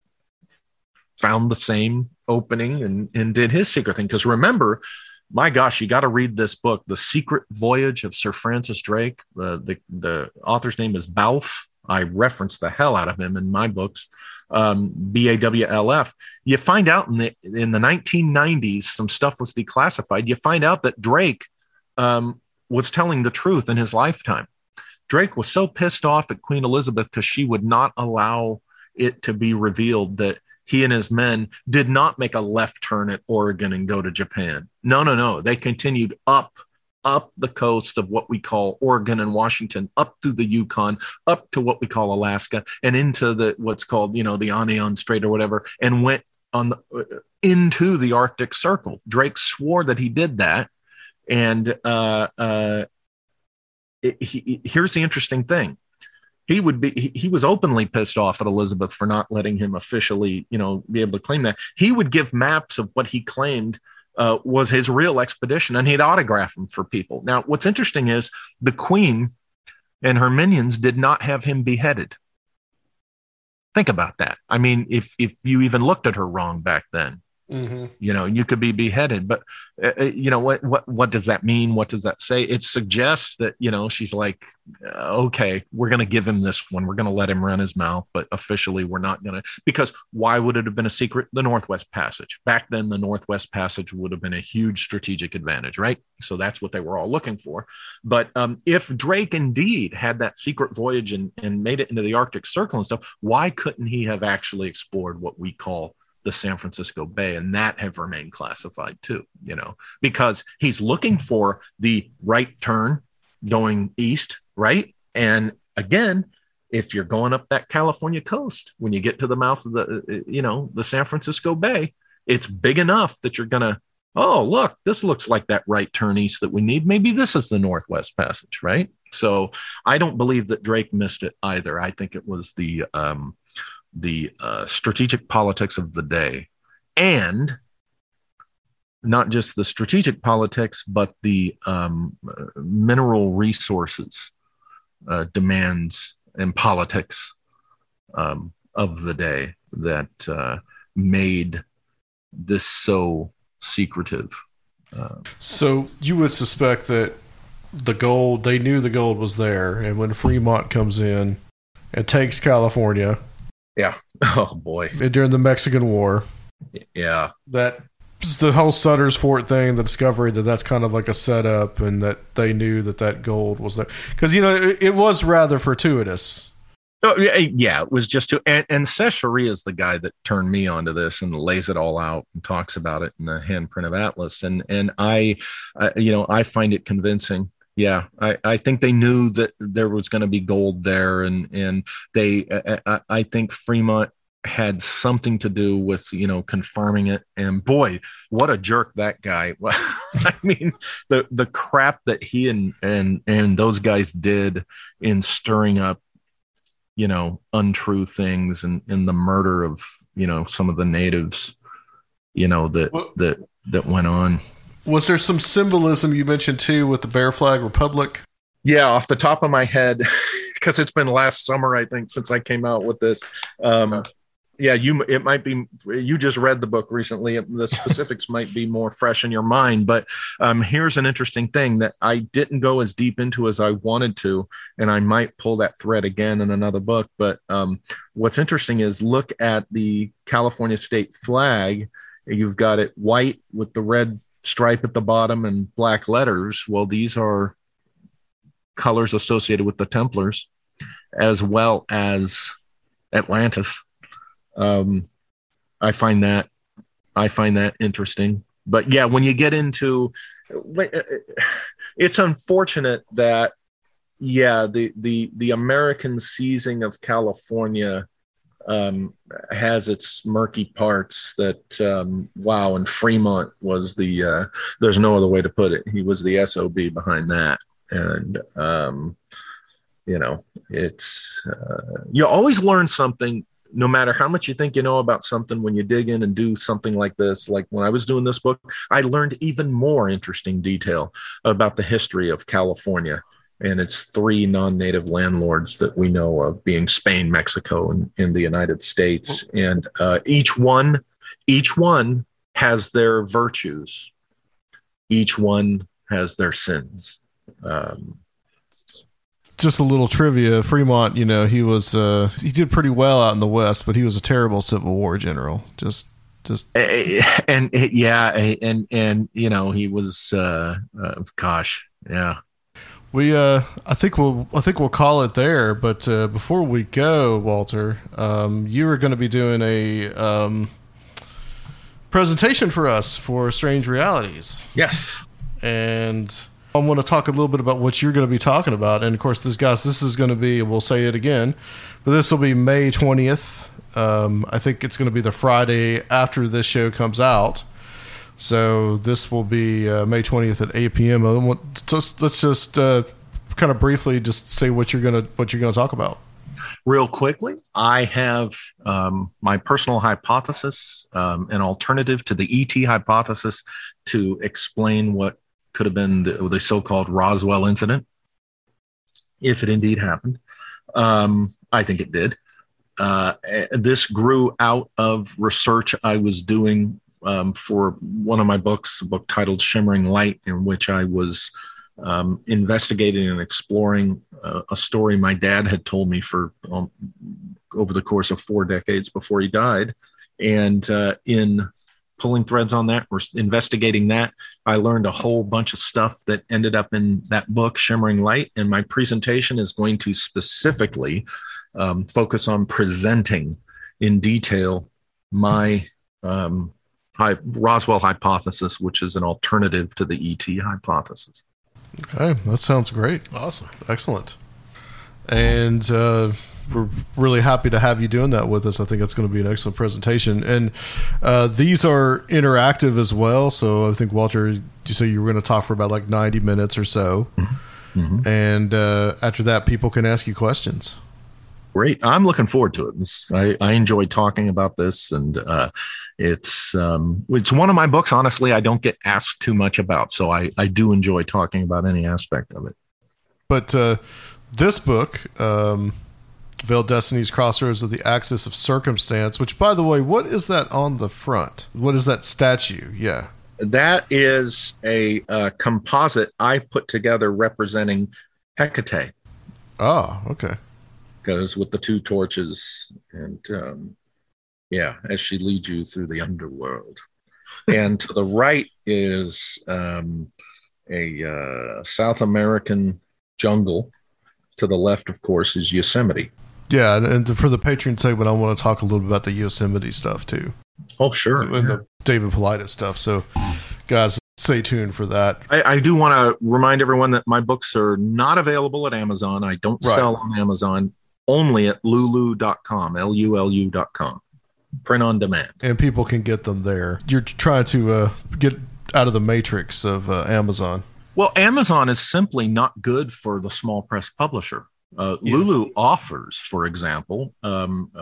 found the same opening and, and did his secret thing. Because remember, my gosh, you got to read this book, The Secret Voyage of Sir Francis Drake. Uh, the, the author's name is Balfe. I reference the hell out of him in my books. Um, B A W L F. You find out in the in the nineteen nineties, some stuff was declassified. You find out that Drake um, was telling the truth in his lifetime. Drake was so pissed off at Queen Elizabeth because she would not allow it to be revealed that he and his men did not make a left turn at Oregon and go to Japan. No, no, no. They continued up. up the coast of what we call Oregon and Washington, up through the Yukon, up to what we call Alaska, and into the what's called, you know, the Anion Strait or whatever, and went on the, uh, into the Arctic Circle. Drake swore that he did that, and uh, uh, it, he, here's the interesting thing: he would be he, he was openly pissed off at Elizabeth for not letting him officially, you know, be able to claim that. He would give maps of what he claimed Uh, was his real expedition, and he'd autograph them for people. Now, what's interesting is the Queen and her minions did not have him beheaded. Think about that. I mean, if if you even looked at her wrong back then, mm-hmm. you know, you could be beheaded. But uh, you know what? What what does that mean? What does that say? It suggests that, you know, she's like, okay, we're going to give him this one. We're going to let him run his mouth, but officially we're not going to, because why would it have been a secret? The Northwest Passage. Back then, the Northwest Passage would have been a huge strategic advantage, right? So that's what they were all looking for. But um, if Drake indeed had that secret voyage and, and made it into the Arctic Circle and stuff, why couldn't he have actually explored what we call the San Francisco Bay, and that have remained classified too, you know, because he's looking for the right turn going east, right? And again, if you're going up that California coast, when you get to the mouth of the, you know, the San Francisco Bay, it's big enough that you're going to, oh, look, this looks like that right turn east that we need. Maybe this is the Northwest Passage, right? So I don't believe that Drake missed it either. I think it was the, um, the uh, strategic politics of the day, and not just the strategic politics, but the um, uh, mineral resources uh, demands and politics um, of the day that uh, made this so secretive. Uh, so you would suspect that the gold, they knew the gold was there, and when Fremont comes in and takes California, yeah. Oh boy. during the Mexican War. Yeah. That the whole Sutter's Fort thing, the discovery that that's kind of like a setup, and that they knew that that gold was there. Because, you know, it, it was rather fortuitous. Oh, yeah, it was just to, and, and Sechery is the guy that turned me onto this and lays it all out and talks about it in the handprint of Atlas. And, and I, uh, you know, I find it convincing. Yeah, I, I think they knew that there was going to be gold there, and and they I, I think Fremont had something to do with, you know, confirming it. And boy, what a jerk that guy! I mean, the the crap that he and and and those guys did in stirring up, you know, untrue things, and in the murder of, you know, some of the natives, you know, that well, that that went on. Was there some symbolism you mentioned too with the Bear Flag Republic? Yeah, off the top of my head, because it's been last summer, I think, since I came out with this. Um, yeah, you it might be you just read the book recently. The specifics might be more fresh in your mind, but um, here's an interesting thing that I didn't go as deep into as I wanted to, and I might pull that thread again in another book. But um, what's interesting is look at the California state flag. You've got it white with the red stripe at the bottom and black letters. Well, these are colors associated with the Templars, as well as Atlantis. Um, I find that I find that interesting. But yeah, when you get into, it's unfortunate that yeah, the the the American seizing of California um, has its murky parts. That um, wow, and Fremont was the uh, there's no other way to put it. He was the S O B behind that, and um, you know, it's uh, you always learn something. No matter how much you think you know about something, when you dig in and do something like this, like when I was doing this book, I learned even more interesting detail about the history of California and its three non-native landlords that we know of, being Spain, Mexico, and, and the United States. And uh, each one, each one has their virtues. Each one has their sins. Um, Just a little trivia. Fremont, you know, he was uh, he did pretty well out in the West, but he was a terrible Civil War general. Just, just and, and yeah, and and you know, he was. Uh, uh, gosh, yeah. We, uh, I think we'll, I think we'll call it there. But uh, before we go, Walter, um, you are going to be doing a um, presentation for us for Strange Realities. Yes, and I want to talk a little bit about what you're going to be talking about. And of course, this guys, this is going to be, we'll say it again, but this will be May twentieth. Um, I think it's going to be the Friday after this show comes out. So this will be uh, May twentieth at eight p.m. I want, just, let's just uh, kind of briefly just say what you're going to, what you're going to talk about. Real quickly, I have um, my personal hypothesis, um, an alternative to the E T hypothesis, to explain what could have been the, the so-called Roswell incident, if it indeed happened. Um, I think it did. Uh, this grew out of research I was doing um, for one of my books, a book titled Shimmering Light, in which I was um, investigating and exploring uh, a story my dad had told me for um, over the course of four decades before he died. And uh, in pulling threads on that, we're investigating that, I learned a whole bunch of stuff that ended up in that book, Shimmering Light. And my presentation is going to specifically um, focus on presenting in detail my um, hy- Roswell hypothesis, which is an alternative to the E T hypothesis. Okay, that sounds great. Awesome. Excellent. And uh, we're really happy to have you doing that with us. I think it's going to be an excellent presentation. And uh, these are interactive as well. So I think, Walter, you say you were going to talk for about like ninety minutes or so. Mm-hmm. Mm-hmm. And uh, after that, people can ask you questions. Great. I'm looking forward to it. This, I, I enjoy talking about this, and uh, it's um, it's one of my books, honestly, I don't get asked too much about. So I, I do enjoy talking about any aspect of it. But uh, this book, um, Veiled Destinies, Crossroads of the Axis of Circumstance, which, by the way, what is that on the front? What is that statue? Yeah. That is a uh, composite I put together representing Hecate. Oh, okay. Goes with the two torches, and um, yeah, as she leads you through the underworld. And to the right is um, a uh, South American jungle. To the left, of course, is Yosemite. Yeah, and for the Patreon segment, I want to talk a little bit about the Yosemite stuff too. Oh, sure. And the David Paulides stuff. So, guys, stay tuned for that. I, I do want to remind everyone that my books are not available at Amazon. I don't right. sell on Amazon. Only at lulu dot com, L U L U dot com. Print on demand. And people can get them there. You're trying to uh, get out of the matrix of uh, Amazon. Well, Amazon is simply not good for the small press publisher. Uh, yeah. Lulu offers, for example, um, uh,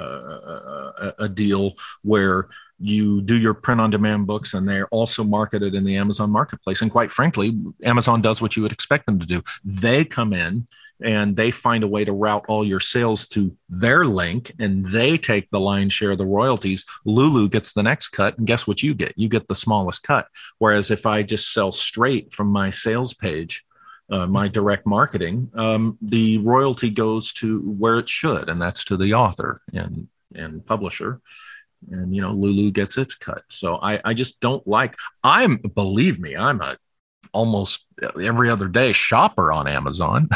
a, a deal where you do your print on demand books and they're also marketed in the Amazon marketplace. And quite frankly, Amazon does what you would expect them to do. They come in and they find a way to route all your sales to their link, and they take the lion's share of the royalties. Lulu gets the next cut, and guess what you get? You get the smallest cut. Whereas if I just sell straight from my sales page, uh, my direct marketing, um, the royalty goes to where it should, and that's to the author and, and publisher. And, you know, Lulu gets its cut. So I, I just don't like, I'm, believe me, I'm a almost every other day shopper on Amazon.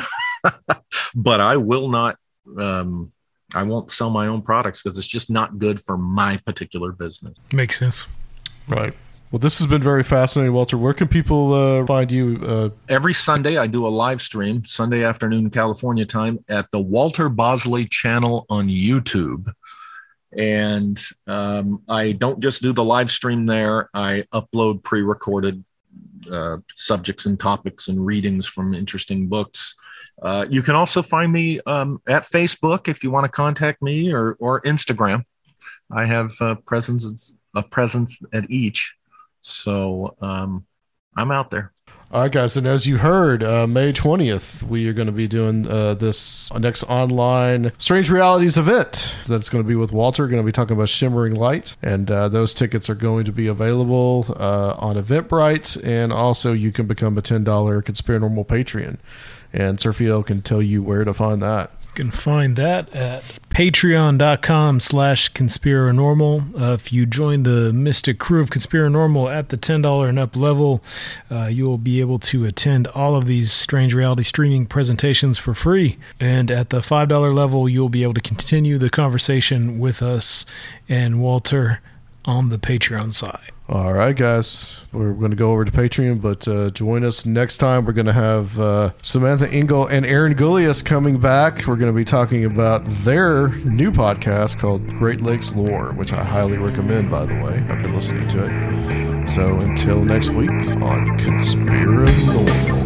but I will not, um, I won't sell my own products because it's just not good for my particular business. Makes sense. Right. Well, this has been very fascinating, Walter. Where can people uh, find you? Uh... Every Sunday, I do a live stream, Sunday afternoon, California time, at the Walter Bosley channel on YouTube. And um, I don't just do the live stream there. I upload pre-recorded uh, subjects and topics and readings from interesting books. Uh, you can also find me um, at Facebook if you want to contact me, or or Instagram. I have a presence, a presence at each. So um, I'm out there. All right, guys. And as you heard, uh, May twentieth, we are going to be doing uh, this next online Strange Realities event. That's going to be with Walter. We're going to be talking about Shimmering Light. And uh, those tickets are going to be available uh, on Eventbrite. And also you can become a ten dollars Conspiranormal Patreon. And Sergio can tell you where to find that. You can find that at patreon.com slash Conspiranormal. Uh, if you join the Mystic crew of Conspiranormal at the ten dollars and up level, uh, you will be able to attend all of these Strange Reality streaming presentations for free. And at the five dollars level, you'll be able to continue the conversation with us and Walter on the Patreon side. All right, guys. We're going to go over to Patreon, but uh, join us next time. We're going to have uh, Samantha Engel and Aaron Gullius coming back. We're going to be talking about their new podcast called Great Lakes Lore, which I highly recommend, by the way. I've been listening to it. So until next week on Conspiranormal.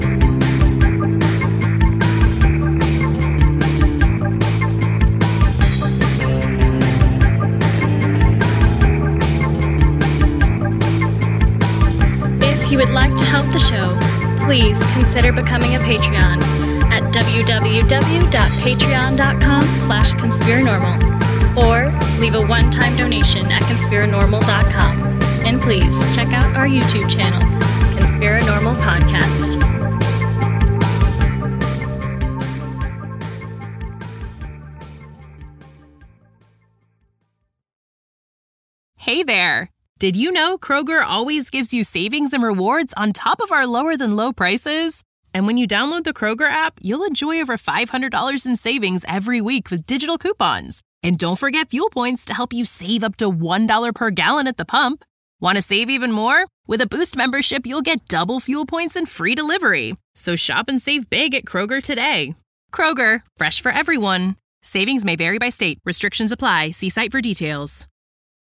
If you would like to help the show, please consider becoming a Patreon at www.patreon.com slash Conspiranormal, or leave a one-time donation at Conspiranormal dot com. And please check out our YouTube channel, Conspiranormal Podcast. Hey there! Did you know Kroger always gives you savings and rewards on top of our lower-than-low prices? And when you download the Kroger app, you'll enjoy over five hundred dollars in savings every week with digital coupons. And don't forget fuel points to help you save up to one dollar per gallon at the pump. Want to save even more? With a Boost membership, you'll get double fuel points and free delivery. So shop and save big at Kroger today. Kroger, fresh for everyone. Savings may vary by state. Restrictions apply. See site for details.